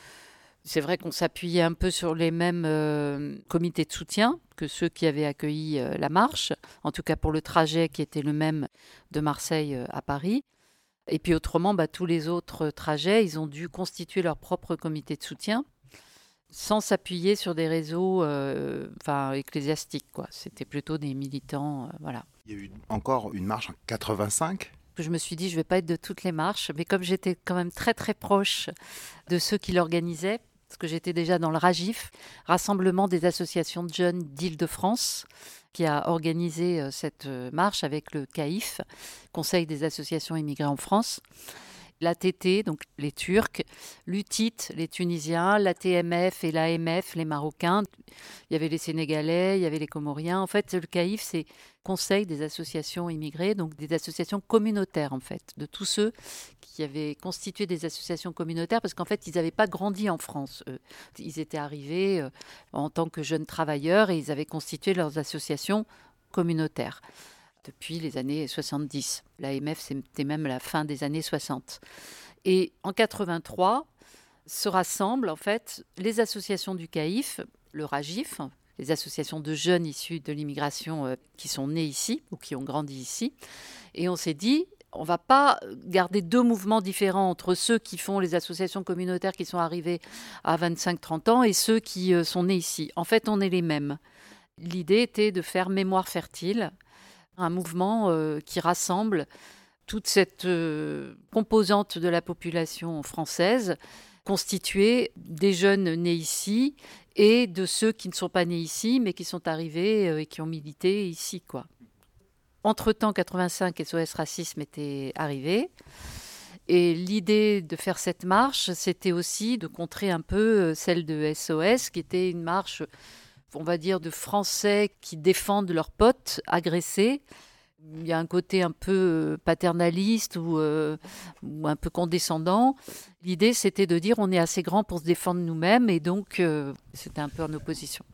C'est vrai qu'on s'appuyait un peu sur les mêmes euh, comités de soutien que ceux qui avaient accueilli euh, la marche, en tout cas pour le trajet qui était le même de Marseille euh, à Paris. Et puis autrement, bah, tous les autres trajets, ils ont dû constituer leur propre comité de soutien sans s'appuyer sur des réseaux euh, enfin, ecclésiastiques, quoi. C'était plutôt des militants, euh, voilà. Il y a eu encore une marche en quatre-vingt-cinq. Je me suis dit, je ne vais pas être de toutes les marches, mais comme j'étais quand même très très proche de ceux qui l'organisaient, parce que j'étais déjà dans le RAGIF, Rassemblement des associations de jeunes d'Île-de-France, qui a organisé cette marche avec le C A I F, Conseil des associations immigrées en France, l'A T T, donc les Turcs, l'U T I T, les Tunisiens, l'A T M F et l'A M F, les Marocains. Il y avait les Sénégalais, il y avait les Comoriens. En fait, le C A I F, c'est Conseil des associations immigrées, donc des associations communautaires, en fait, de tous ceux qui avaient constitué des associations communautaires, parce qu'en fait, ils n'avaient pas grandi en France, eux. Ils étaient arrivés euh, en tant que jeunes travailleurs et ils avaient constitué leurs associations communautaires depuis les années soixante-dix. L'A M F, c'était même la fin des années soixante. Et en quatre-vingt-trois, se rassemblent en fait les associations du C A I F, le RAGIF, les associations de jeunes issus de l'immigration euh, qui sont nés ici ou qui ont grandi ici. Et on s'est dit, on ne va pas garder deux mouvements différents entre ceux qui font les associations communautaires qui sont arrivés à vingt-cinq trente ans et ceux qui euh, sont nés ici. En fait, on est les mêmes. L'idée était de faire mémoire fertile, un mouvement euh, qui rassemble toute cette euh, composante de la population française, constituée des jeunes nés ici et de ceux qui ne sont pas nés ici, mais qui sont arrivés euh, et qui ont milité ici, quoi. Entre-temps, quatre-vingt-cinq, S O S Racisme était arrivé. Et l'idée de faire cette marche, c'était aussi de contrer un peu celle de S O S, qui était une marche, on va dire, de Français qui défendent leurs potes agressés. Il y a un côté un peu paternaliste ou, euh, ou un peu condescendant. L'idée, c'était de dire on est assez grand pour se défendre nous-mêmes et donc euh, c'était un peu en opposition.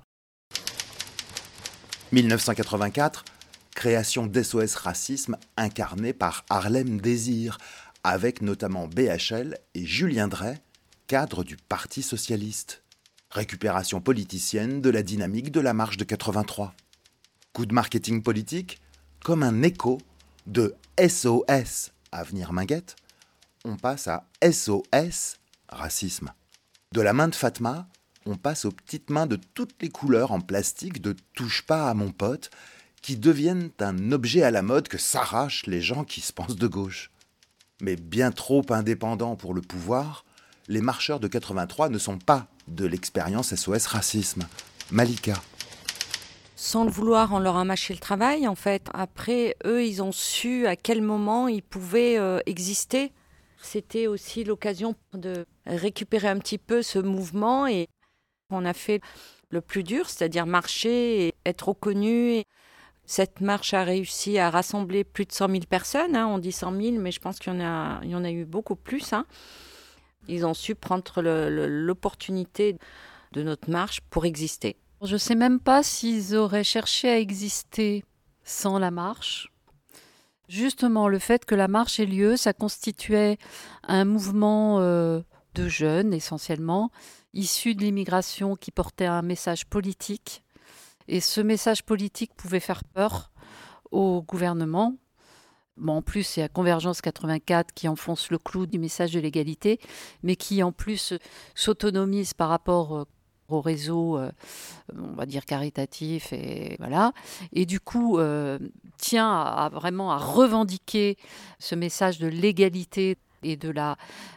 dix-neuf cent quatre-vingt-quatre, création d'S O S Racisme incarnée par Harlem Désir, avec notamment B H L et Julien Drey, cadre du Parti socialiste. Récupération politicienne de la dynamique de la marche de quatre-vingt-trois. Coup de marketing politique, comme un écho de S O S Avenir Minguette, on passe à S O S Racisme. De la main de Fatma, on passe aux petites mains de toutes les couleurs en plastique de « touche pas à mon pote » qui deviennent un objet à la mode que s'arrachent les gens qui se pensent de gauche. Mais bien trop indépendants pour le pouvoir, les marcheurs de quatre-vingt-trois ne sont pas de l'expérience S O S Racisme. Malika. Sans le vouloir, on leur a mâché le travail, en fait. Après, eux, ils ont su à quel moment ils pouvaient euh, exister. C'était aussi l'occasion de récupérer un petit peu ce mouvement et on a fait le plus dur, c'est-à-dire marcher et être reconnu. Cette marche a réussi à rassembler plus de cent mille personnes. Hein. On dit cent mille, mais je pense qu'il y en a, il y en a eu beaucoup plus. Hein. Ils ont su prendre le, le, l'opportunité de notre marche pour exister. Je ne sais même pas s'ils auraient cherché à exister sans la marche. Justement, le fait que la marche ait lieu, ça constituait un mouvement euh, de jeunes, essentiellement, issus de l'immigration qui portait un message politique. Et ce message politique pouvait faire peur au gouvernement. Bon, en plus, il y a Convergence quatre-vingt-quatre qui enfonce le clou du message de l'égalité, mais qui en plus s'autonomise par rapport au réseau, euh, on va dire caritatif, et voilà. Et du coup, euh, tient à, à vraiment à revendiquer ce message de l'égalité et de la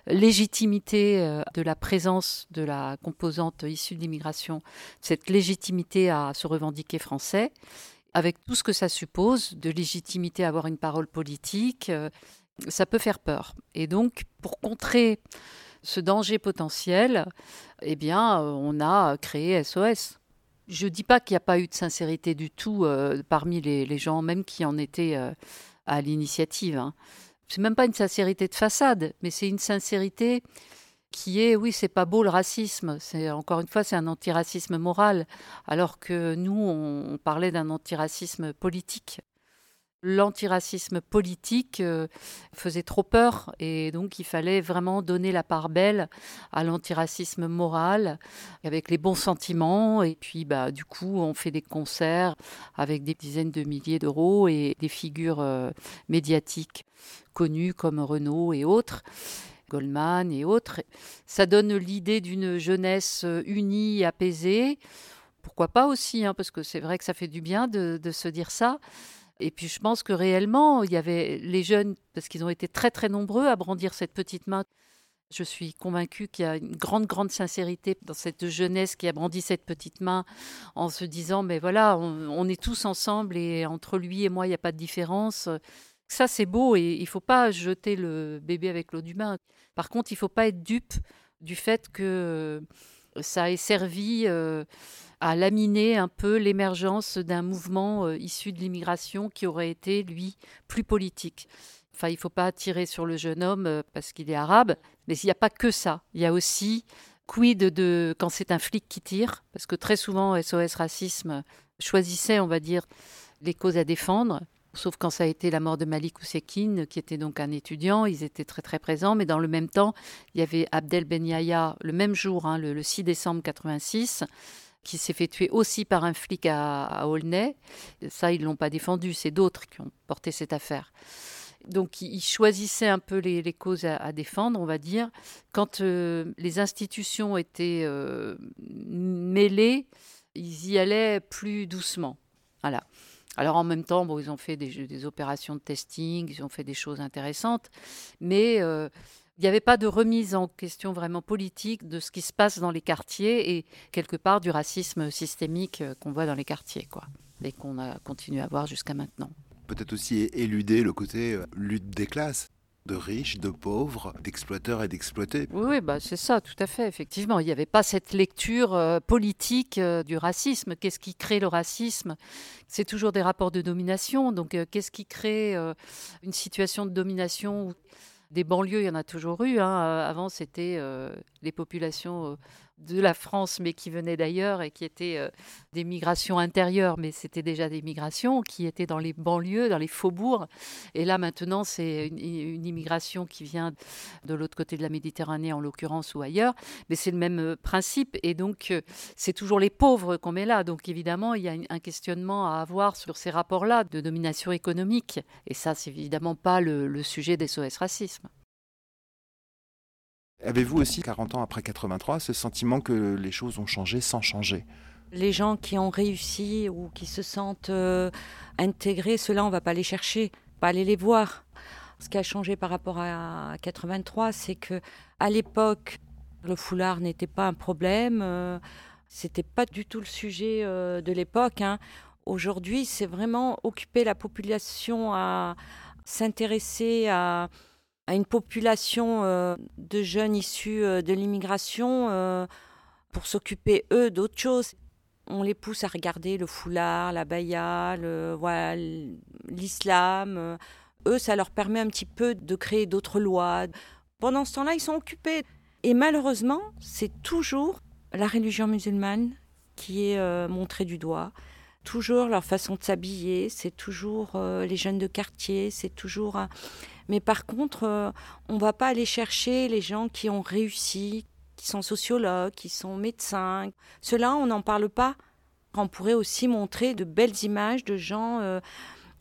légitimité euh, de la présence de la composante issue de l'immigration, cette légitimité à se revendiquer français, avec tout ce que ça suppose, de légitimité à avoir une parole politique, euh, ça peut faire peur. Et donc, pour contrer ce danger potentiel, eh bien, euh, on a créé S O S. Je ne dis pas qu'il n'y a pas eu de sincérité du tout euh, parmi les, les gens, même qui en étaient euh, à l'initiative. Hein. C'est même pas une sincérité de façade, mais c'est une sincérité qui est, oui, c'est pas beau le racisme. C'est, encore une fois, c'est un antiracisme moral, alors que nous, on, on parlait d'un antiracisme politique. L'antiracisme politique euh, faisait trop peur et donc il fallait vraiment donner la part belle à l'antiracisme moral avec les bons sentiments et puis bah, du coup on fait des concerts avec des dizaines de milliers d'euros et des figures euh, médiatiques connues comme Renaud et autres, Goldman et autres. Ça donne l'idée d'une jeunesse unie, apaisée. Pourquoi pas aussi, hein, parce que c'est vrai que ça fait du bien de, de se dire ça. Et puis je pense que réellement, il y avait les jeunes, parce qu'ils ont été très très nombreux à brandir cette petite main. Je suis convaincue qu'il y a une grande, grande sincérité dans cette jeunesse qui a brandi cette petite main en se disant, mais voilà, on, on est tous ensemble et entre lui et moi, il n'y a pas de différence. Ça, c'est beau et il ne faut pas jeter le bébé avec l'eau du bain. Par contre, il ne faut pas être dupe du fait que ça ait servi euh, à laminer un peu l'émergence d'un mouvement euh, issu de l'immigration qui aurait été, lui, plus politique. Enfin, il ne faut pas tirer sur le jeune homme euh, parce qu'il est arabe, mais il n'y a pas que ça. Il y a aussi quid de quand c'est un flic qui tire, parce que très souvent, S O S Racisme choisissait, on va dire, les causes à défendre. Sauf quand ça a été la mort de Malik Oussekine, qui était donc un étudiant, ils étaient très très présents, mais dans le même temps, il y avait Abdel Ben Yahya, le même jour, hein, le, le six décembre quatre-vingt-six, qui s'est fait tuer aussi par un flic à, à Aulnay. Ça, ils ne l'ont pas défendu, c'est d'autres qui ont porté cette affaire. Donc, ils choisissaient un peu les, les causes à, à défendre, on va dire. Quand euh, les institutions étaient euh, mêlées, ils y allaient plus doucement. Voilà. Alors en même temps, bon, ils ont fait des, des opérations de testing, ils ont fait des choses intéressantes, mais euh, il n'y avait pas de remise en question vraiment politique de ce qui se passe dans les quartiers et quelque part du racisme systémique qu'on voit dans les quartiers, quoi, et qu'on a continué à voir jusqu'à maintenant. Peut-être aussi éluder le côté euh, lutte des classes, de riches, de pauvres, d'exploiteurs et d'exploités. Oui, oui, bah, c'est ça, tout à fait, effectivement. Il n'y avait pas cette lecture euh, politique euh, du racisme. Qu'est-ce qui crée le racisme ? C'est toujours des rapports de domination. Donc, euh, qu'est-ce qui crée euh, une situation de domination où des banlieues, il y en a toujours eu. Hein. Avant, c'était euh, les populations euh, de la France, mais qui venaient d'ailleurs et qui étaient euh, des migrations intérieures, mais c'était déjà des migrations qui étaient dans les banlieues, dans les faubourgs. Et là, maintenant, c'est une, une immigration qui vient de l'autre côté de la Méditerranée, en l'occurrence, ou ailleurs. Mais c'est le même principe. Et donc, euh, c'est toujours les pauvres qu'on met là. Donc, évidemment, il y a un questionnement à avoir sur ces rapports-là de domination économique. Et ça, c'est évidemment pas le, le sujet des S O S Racisme. Avez-vous aussi, quarante ans après quatre-vingt-trois, ce sentiment que les choses ont changé sans changer ? Les gens qui ont réussi ou qui se sentent euh, intégrés, ceux-là, on ne va pas les chercher, pas aller les voir. Ce qui a changé par rapport à quatre-vingt-trois, c'est qu'à l'époque, le foulard n'était pas un problème. Euh, ce n'était pas du tout le sujet euh, de l'époque. Hein. Aujourd'hui, c'est vraiment occuper la population à s'intéresser à... à une population euh, de jeunes issus euh, de l'immigration euh, pour s'occuper, eux, d'autres choses. On les pousse à regarder le foulard, la baya, le, voilà, l'islam. Euh, eux, ça leur permet un petit peu de créer d'autres lois. Pendant ce temps-là, ils sont occupés. Et malheureusement, c'est toujours la religion musulmane qui est euh, montrée du doigt. Toujours leur façon de s'habiller, c'est toujours euh, les jeunes de quartier, c'est toujours... Euh, mais par contre, euh, on ne va pas aller chercher les gens qui ont réussi, qui sont sociologues, qui sont médecins. Ceux-là, on n'en parle pas. On pourrait aussi montrer de belles images de gens euh,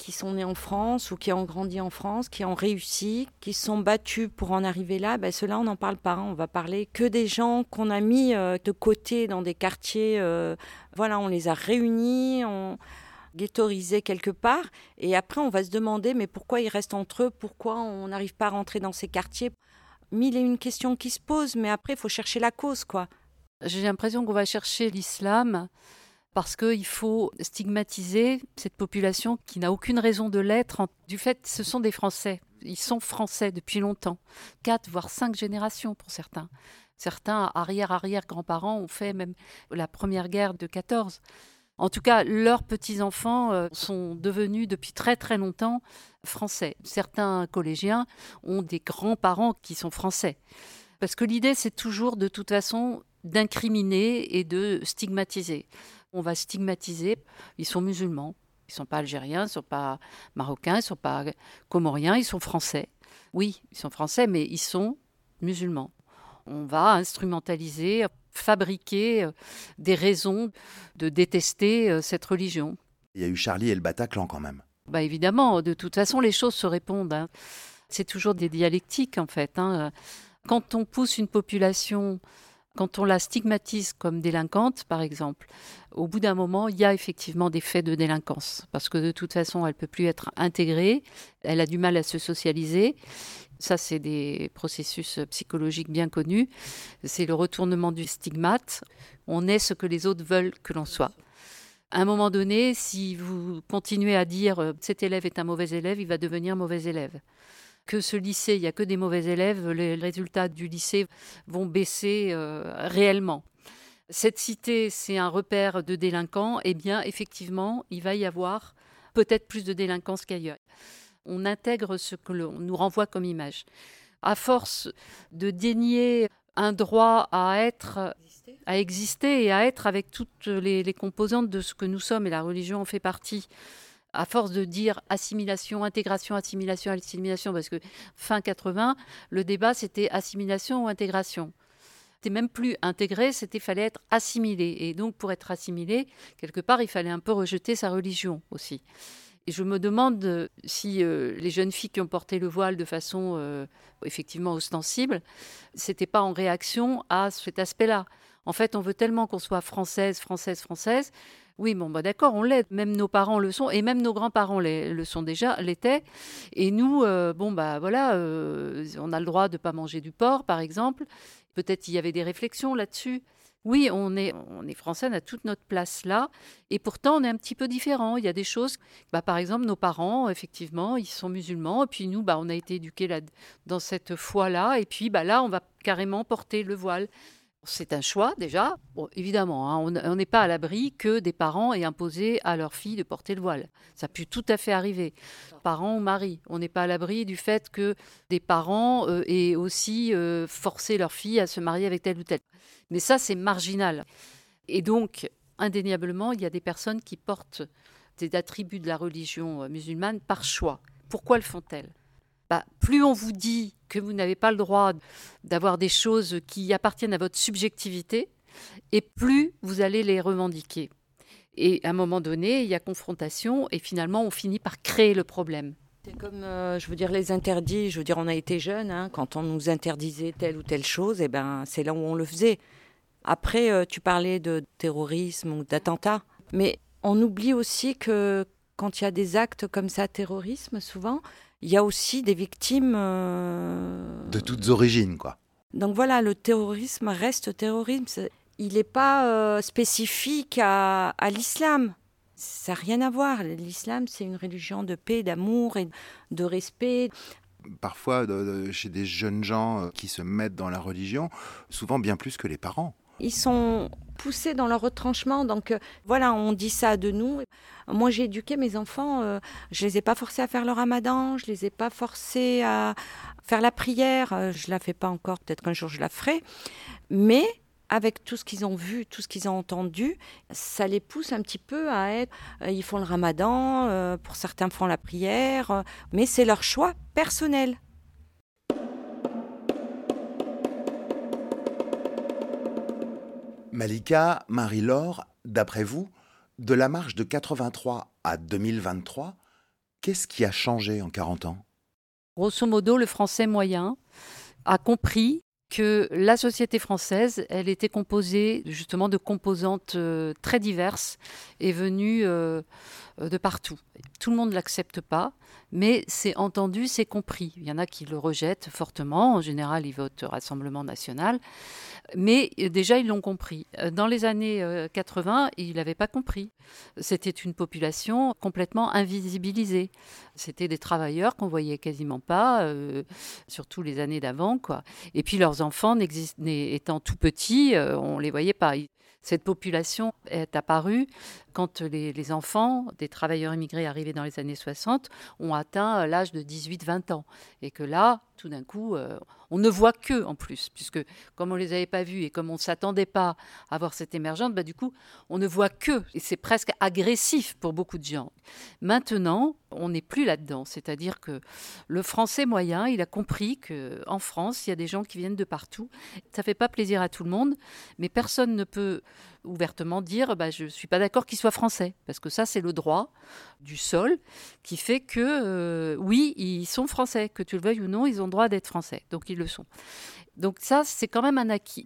qui sont nés en France ou qui ont grandi en France, qui ont réussi, qui se sont battus pour en arriver là, ben ceux-là, on n'en parle pas. Hein. On va parler que des gens qu'on a mis euh, de côté dans des quartiers. Euh, voilà, on les a réunis, on ghettoisés quelque part. Et après, on va se demander, mais pourquoi ils restent entre eux? Pourquoi on n'arrive pas à rentrer dans ces quartiers? Mille et une questions qui se posent, mais après, il faut chercher la cause, quoi. J'ai l'impression qu'on va chercher l'islam parce qu'il faut stigmatiser cette population qui n'a aucune raison de l'être. Du fait, ce sont des Français. Ils sont Français depuis longtemps. Quatre, voire cinq générations pour certains. Certains arrière-arrière-grands-parents ont fait même la première guerre de quatorze. En tout cas, leurs petits-enfants sont devenus depuis très très longtemps français. Certains collégiens ont des grands-parents qui sont français. Parce que l'idée, c'est toujours de toute façon d'incriminer et de stigmatiser. On va stigmatiser, ils sont musulmans, ils ne sont pas algériens, ils ne sont pas marocains, ils ne sont pas comoriens, ils sont français. Oui, ils sont français, mais ils sont musulmans. On va instrumentaliser, fabriquer des raisons de détester cette religion. Il y a eu Charlie et le Bataclan quand même. Bah évidemment, de toute façon, les choses se répondent. Hein. C'est toujours des dialectiques en fait. Hein. Quand on pousse une population, quand on la stigmatise comme délinquante, par exemple, au bout d'un moment, il y a effectivement des faits de délinquance. Parce que de toute façon, elle ne peut plus être intégrée, elle a du mal à se socialiser. Ça, c'est des processus psychologiques bien connus. C'est le retournement du stigmate. On est ce que les autres veulent que l'on soit. À un moment donné, si vous continuez à dire « cet élève est un mauvais élève », il va devenir mauvais élève. Que ce lycée, il n'y a que des mauvais élèves, les résultats du lycée vont baisser euh, réellement. Cette cité, c'est un repère de délinquants, eh bien, effectivement, il va y avoir peut-être plus de délinquance qu'ailleurs. On intègre ce que l'on nous renvoie comme image. À force de dénier un droit à être, à exister et à être avec toutes les, les composantes de ce que nous sommes, et la religion en fait partie, à force de dire assimilation, intégration, assimilation, assimilation, parce que fin quatre-vingts, le débat c'était assimilation ou intégration. C'était même plus intégré, c'était fallait être assimilé. Et donc pour être assimilé, quelque part, il fallait un peu rejeter sa religion aussi. Et je me demande si euh, les jeunes filles qui ont porté le voile de façon euh, effectivement ostensible, c'était pas en réaction à cet aspect-là. En fait, on veut tellement qu'on soit française, française, française. Oui, bon, bah d'accord, on l'est. Même nos parents le sont, et même nos grands-parents les, le sont déjà, l'étaient. Et nous, euh, bon, bah voilà, euh, on a le droit de pas manger du porc, par exemple. Peut-être qu'il y avait des réflexions là-dessus. Oui, on est, on est français, on a toute notre place là, et pourtant on est un petit peu différents. Il y a des choses, bah, par exemple, nos parents, effectivement, ils sont musulmans, et puis nous, bah, on a été éduqués là, dans cette foi-là, et puis bah, là, on va carrément porter le voile. C'est un choix déjà. Bon, évidemment, hein, on n'est pas à l'abri que des parents aient imposé à leur fille de porter le voile. Ça peut tout à fait arriver. Parents ou mari. On n'est pas à l'abri du fait que des parents euh, aient aussi euh, forcé leur fille à se marier avec tel ou tel. Mais ça, c'est marginal. Et donc, indéniablement, il y a des personnes qui portent des attributs de la religion musulmane par choix. Pourquoi le font-elles ? Bah, plus on vous dit que vous n'avez pas le droit d'avoir des choses qui appartiennent à votre subjectivité, et plus vous allez les revendiquer. Et à un moment donné, il y a confrontation, et finalement, on finit par créer le problème. C'est comme, euh, je veux dire, les interdits. Je veux dire, on a été jeunes, hein, quand on nous interdisait telle ou telle chose, eh ben, c'est là où on le faisait. Après, euh, tu parlais de terrorisme ou d'attentat, mais on oublie aussi que quand il y a des actes comme ça, terrorisme, souvent, il y a aussi des victimes... Euh... De toutes origines, quoi. Donc voilà, le terrorisme reste terrorisme. Il n'est pas euh, spécifique à, à l'islam. Ça n'a rien à voir. L'islam, c'est une religion de paix, d'amour et de respect. Parfois, de, de, chez des jeunes gens qui se mettent dans la religion, souvent bien plus que les parents. Ils sont poussés dans leur retranchement. Donc euh, voilà, on dit ça de nous. Moi, j'ai éduqué mes enfants. Euh, je les ai pas forcés à faire le ramadan. Je les ai pas forcés à faire la prière. Euh, je la fais pas encore. Peut-être qu'un jour, je la ferai. Mais avec tout ce qu'ils ont vu, tout ce qu'ils ont entendu, ça les pousse un petit peu à être... Euh, ils font le ramadan. Euh, pour certains, font la prière. Euh, mais c'est leur choix personnel. Malika, Marie-Laure, d'après vous, de la marche de quatre-vingt-trois à deux mille vingt-trois, Qu'est-ce qui a changé en quarante ans ? Grosso modo, le français moyen a compris que la société française, elle était composée justement de composantes euh, très diverses et venues euh, de partout. Tout le monde ne l'accepte pas, mais c'est entendu, c'est compris. Il y en a qui le rejettent fortement, en général ils votent Rassemblement national, mais déjà ils l'ont compris. Dans les années quatre-vingts, ils n'avaient pas compris. C'était une population complètement invisibilisée. C'était des travailleurs qu'on voyait quasiment pas, euh, surtout les années d'avant, quoi. Et puis leurs enfants, étant tout petits, euh, on ne les voyait pas. Cette population est apparue quand les, les enfants des travailleurs immigrés arrivés dans les années soixante ont atteint l'âge de dix-huit vingt ans. Et que là, tout d'un coup, euh, on ne voit qu'eux en plus, puisque comme on ne les avait pas vus et comme on ne s'attendait pas à voir cette émergence, bah, du coup, on ne voit qu'eux. Et c'est presque agressif pour beaucoup de gens. Maintenant, on n'est plus là-dedans. C'est-à-dire que le français moyen, il a compris qu'en France, il y a des gens qui viennent de partout. Ça ne fait pas plaisir à tout le monde, mais personne ne peut ouvertement dire bah, je ne suis pas d'accord qu'ils soient français, parce que ça c'est le droit du sol qui fait que euh, oui, ils sont français, que tu le veuilles ou non, ils ont le droit d'être français, donc ils le sont. Donc ça c'est quand même un acquis.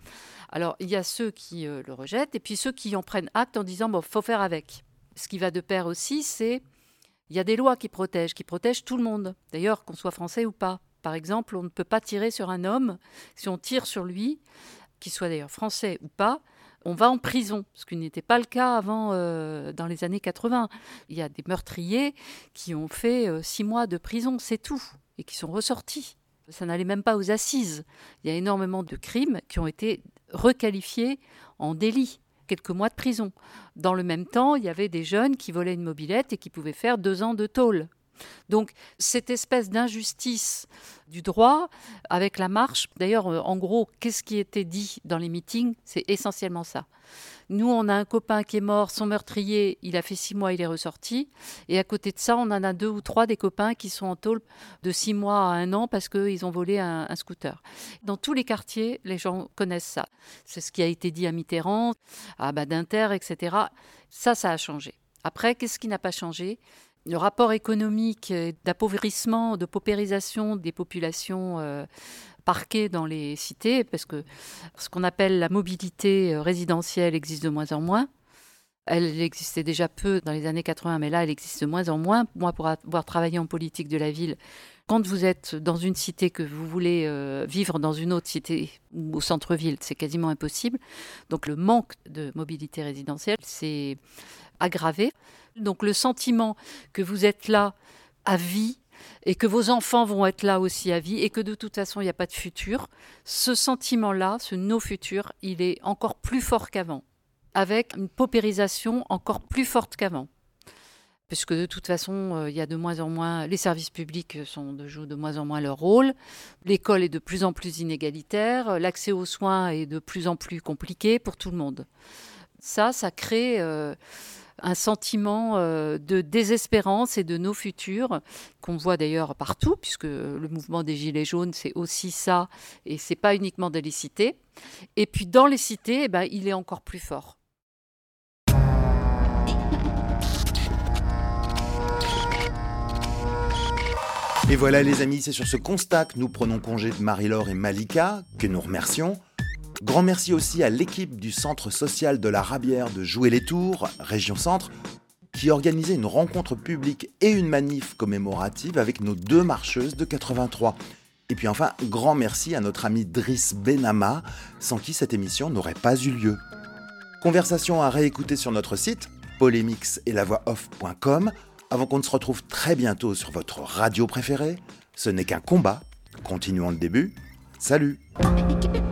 Alors il y a ceux qui euh, le rejettent et puis ceux qui en prennent acte en disant bon, faut faire avec. Ce qui va de pair aussi, c'est il y a des lois qui protègent, qui protègent tout le monde, d'ailleurs qu'on soit français ou pas. Par exemple, on ne peut pas tirer sur un homme, si on tire sur lui, qu'il soit d'ailleurs français ou pas, on va en prison, ce qui n'était pas le cas avant, euh, dans les années quatre-vingts. Il y a des meurtriers qui ont fait euh, six mois de prison, c'est tout, et qui sont ressortis. Ça n'allait même pas aux assises. Il y a énormément de crimes qui ont été requalifiés en délit, quelques mois de prison. Dans le même temps, il y avait des jeunes qui volaient une mobilette et qui pouvaient faire deux ans de tôle. Donc, cette espèce d'injustice du droit avec la marche, d'ailleurs, en gros, qu'est-ce qui était dit dans les meetings ? C'est essentiellement ça. Nous, on a un copain qui est mort, son meurtrier, il a fait six mois, il est ressorti. Et à côté de ça, on en a deux ou trois des copains qui sont en tôle de six mois à un an parce qu'ils ont volé un, un scooter. Dans tous les quartiers, les gens connaissent ça. C'est ce qui a été dit à Mitterrand, à Badinter, et cetera. Ça, ça a changé. Après, qu'est-ce qui n'a pas changé ? Le rapport économique d'appauvrissement, de paupérisation des populations euh, parquées dans les cités, parce que ce qu'on appelle la mobilité résidentielle existe de moins en moins. Elle existait déjà peu dans les années quatre-vingts, mais là, elle existe de moins en moins. Moi, pour avoir travaillé en politique de la ville, quand vous êtes dans une cité, que vous voulez euh, vivre dans une autre cité ou au centre-ville, c'est quasiment impossible. Donc, le manque de mobilité résidentielle, c'est aggravé. Donc le sentiment que vous êtes là à vie et que vos enfants vont être là aussi à vie et que de toute façon il n'y a pas de futur, ce sentiment-là, ce no futur, il est encore plus fort qu'avant, avec une paupérisation encore plus forte qu'avant. Puisque de toute façon, il y a de moins en moins, les services publics sont, jouent de moins en moins leur rôle, l'école est de plus en plus inégalitaire, l'accès aux soins est de plus en plus compliqué pour tout le monde. Ça, ça crée euh, un sentiment euh, de désespérance et de no futur qu'on voit d'ailleurs partout, puisque le mouvement des Gilets jaunes, c'est aussi ça, et c'est pas uniquement dans les cités. Et puis dans les cités, eh ben, il est encore plus fort. Et voilà les amis, c'est sur ce constat que nous prenons congé de Marie-Laure et Malika, que nous remercions. Grand merci aussi à l'équipe du Centre social de la Rabière de Joué-les-Tours, région Centre, qui organisait une rencontre publique et une manif commémorative avec nos deux marcheuses de quatre-vingt-trois. Et puis enfin, grand merci à notre ami Driss Benama, sans qui cette émission n'aurait pas eu lieu. Conversation à réécouter sur notre site, polémix et la voix off point com. Avant qu'on ne se retrouve très bientôt sur votre radio préférée, ce n'est qu'un combat. Continuons le début. Salut!